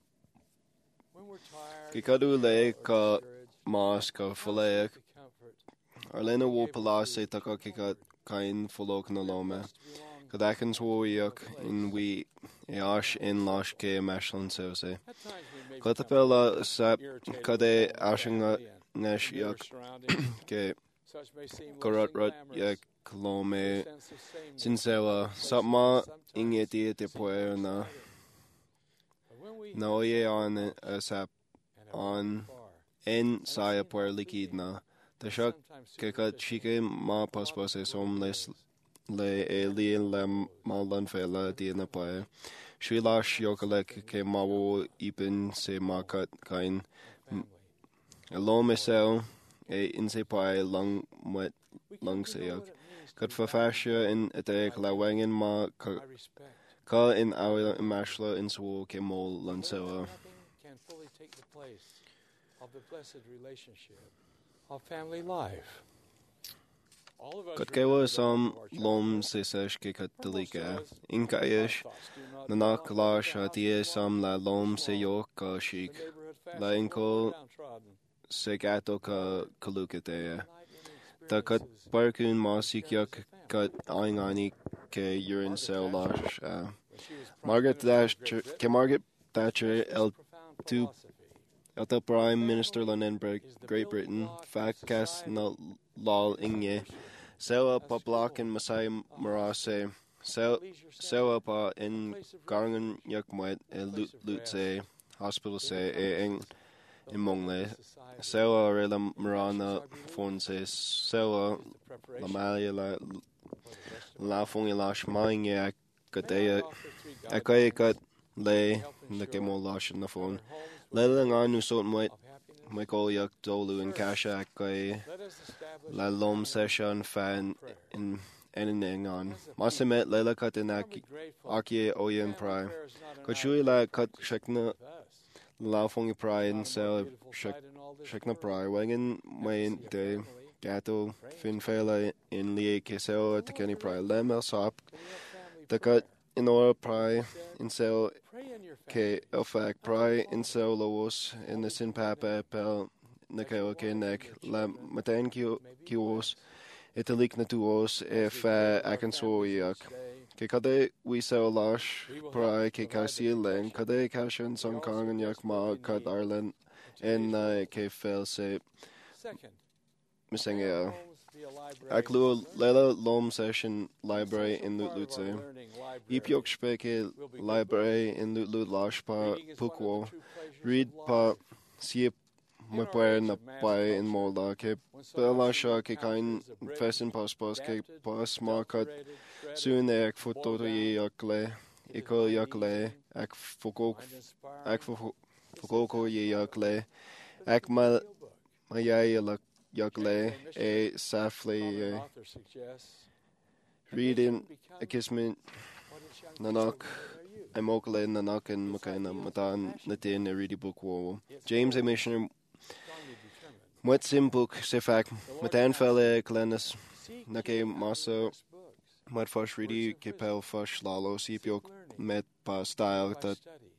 Kikadu Le Ka Mas Ka Falaek, Arlena Wopala Se Taka Kikat Kain Folok Nalome, Kadakans Woyak in we. Ash in Lash ke Mashlan Sose. Kotapella sap Kade Ashinga Nesh Yak ke Korot Yak Kolome Sinsewa Sapma Ingeti de Puerna Naoye on sap on en Saya Puer Likidna. The Shak Keka Chike Ma Paspose Somles le líon le málan féile díana pa. Shui láis jogalek ke mawo ibn se makat kain. Alom isel in se pai lang met lang seok. Kat fa fascia in ate la wangen ma ka in our mashla in so ke mol lan so. Can fully take the place of the blessed relationship of family life. Kat kewa sam lom se sesh ke kat delika. In kaish nanak la shatie sam la lom se yok ka shik. La inko se gato ka kalukate. Da kat barkun masik yak kat aingani ke urin sel lash. Margaret Thatcher the Prime Minister London Great Britain Facas na lal inge sewa pa block in Masai Marase sewa pa in Garngan Yakmwet Lutse Hospital se in Mongle sewa rela Marana Fonse sewa la Malia la Fongi Lash Mange Kadea Akaya kat lay na kemo lash na phone Lela nga nu sot Michael yak dolu in kasha akay la lom session fan in enning on Masimet lela kat in aki oyen pry Kachui la kat shekna la fongi pry in sel shekna pry wangen main de gato fin fela in lie kesel tekeni pry lemel sop the kat in oil pry in sel ke elfak pry in sel loos in the sin papa pel nakeo ke nek la maten kios italik na tuos if akan so yak ke kade we sel lash pry ke kasi len kade kashin some kong yak ma kat Ireland in ke fel se missing Aklu Lela Lom Session Library in Lutse. Ipiok Speke Library in Lut Lashpa Pukwo. Read pa Siep Mapwer na Pai in Molda. Ke Belasha ke kain Fesin Paspos ke Pas Markat Soon ek Fototo ye yakle. Iko yakle. Ak Fokoko ye yakle. Ak Mayay Yakle a safely reading a kismet nanak amokale nanak and makana matan natin a ready book wo James a missioner what sim book sefak matan felle clenis nake maso mat fosh ready kepel fosh lalo sipio met pa style that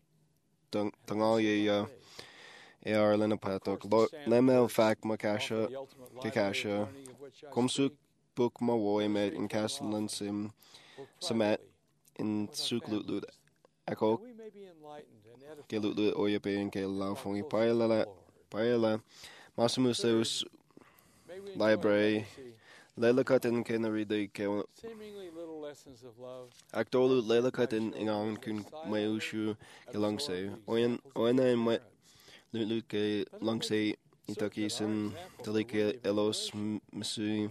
tangal Ireland patok lemel fak makasha kikasha komsuk book ma woy met in Castellan sim samet in suklut ako kelut oyabe in ke la fongi paella masimuseus library lelakat in kenari de ke akdolu lelakat in ingang kun mayushu gelangse oina in Luke Lungse Itakisan Delike Elos Misui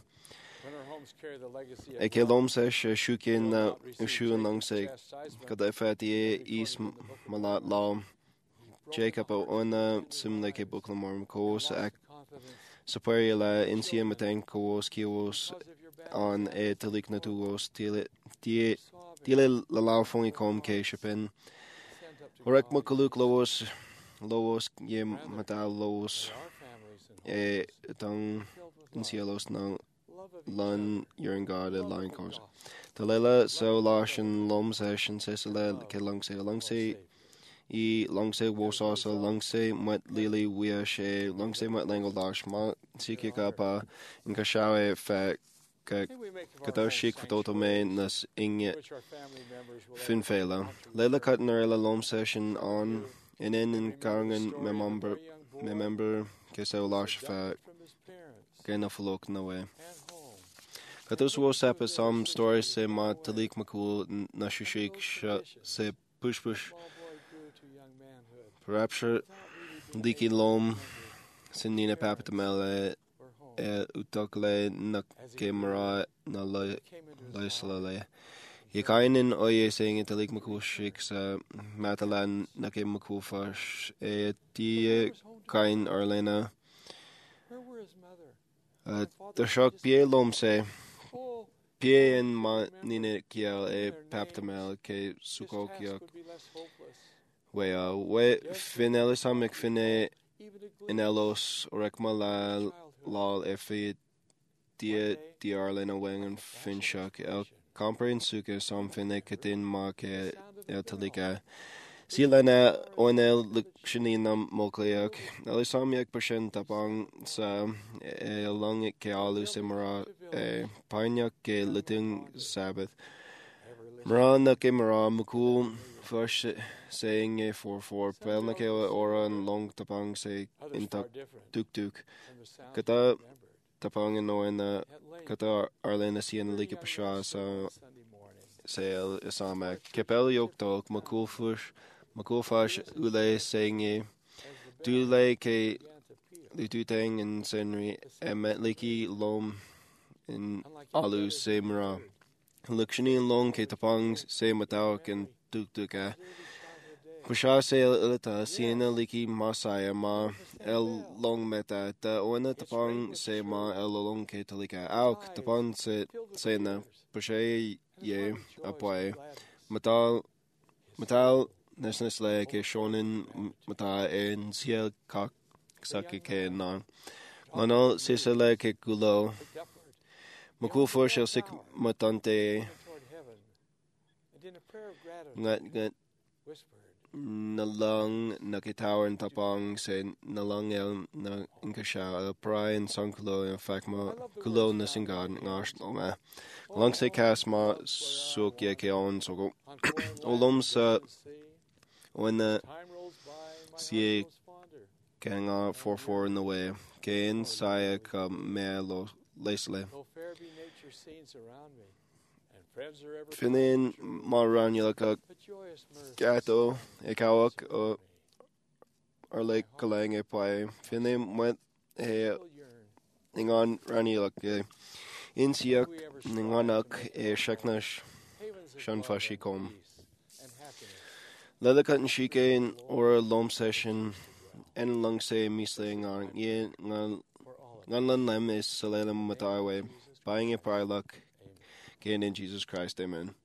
Eke Lomse Shukin Ushu and Lungse Kadafati East Malat Law Jacob Ona Simleke Buklamorm Kos Ak Superior La Insia Matan Kos Kios on a Delik Natuos Tile Lalau Fongi Com K Shapin Orek Makaluk Loos ye mata loos tong in cielos no lun urine god line course talela so lashin lom session sesela ke lungse lungse wosa so lungse mat lili wia she lungse mat lango dash ma siki kapa in kashawe fa kato shik foto me nas inge finfela lela cutner lom session on in Karangan member Kesel Lash Fat Genafalok no way. Katus was up some stories se ma Talik Makul Nashishik se push Perhaps Diki Lom Sindina Papatamele utach le na céimara na leisla le. I kainin o ye saying it alik makushik sa matalan na ke makufash ti kain Arlena. The shock pie lom say pie en ma nine kiel paptamel ke sukokiak. We finelisamic fine in elos orekma lal efi di Arlena wengen finshak el comprehensuke som finne katin ma ke talika. Silena onel lukshinina mokleak. Elisamiak percent tapang sa long ke alu simara panyak ke liting Sabbath. Marana ke mara mukul first saying a 4-4 pelna ke oran long tapang say intak tuk kata tapang no na kata Arlena sian like pasha sa sale isama kepel yok tok makulfash ule saying a do like a lututang and senri emet liki lom in alu semra lukshini long ke tapang say matawak and tuk Pusha se ilita siena liki masaya ma el long meta ta ona tapang se ma el long ke talika auk tapang se sena pusha ye apoy matal nesnesle ke shonen mata en ciel kak sake ke na lano sisele ke gulo makul for shall sik matante ngat nalang nakitawar tapang se nalang el na inkasha Brian sankulo in fact ma kulo na singad ngash longa lang se kas ma sukye ke on so olom sa when the sie kanga 4-4 in the way gain saya ka melo lesle Finin maran yalaka gato ekawak or like kalang e pai Finin went ingon rani lak insiak ningonak e shaknash shanfashikom lelakat and shikain or lom session en lung se misling on ye ngan lem is salalem matawe buying a prilak gain in Jesus Christ, amen.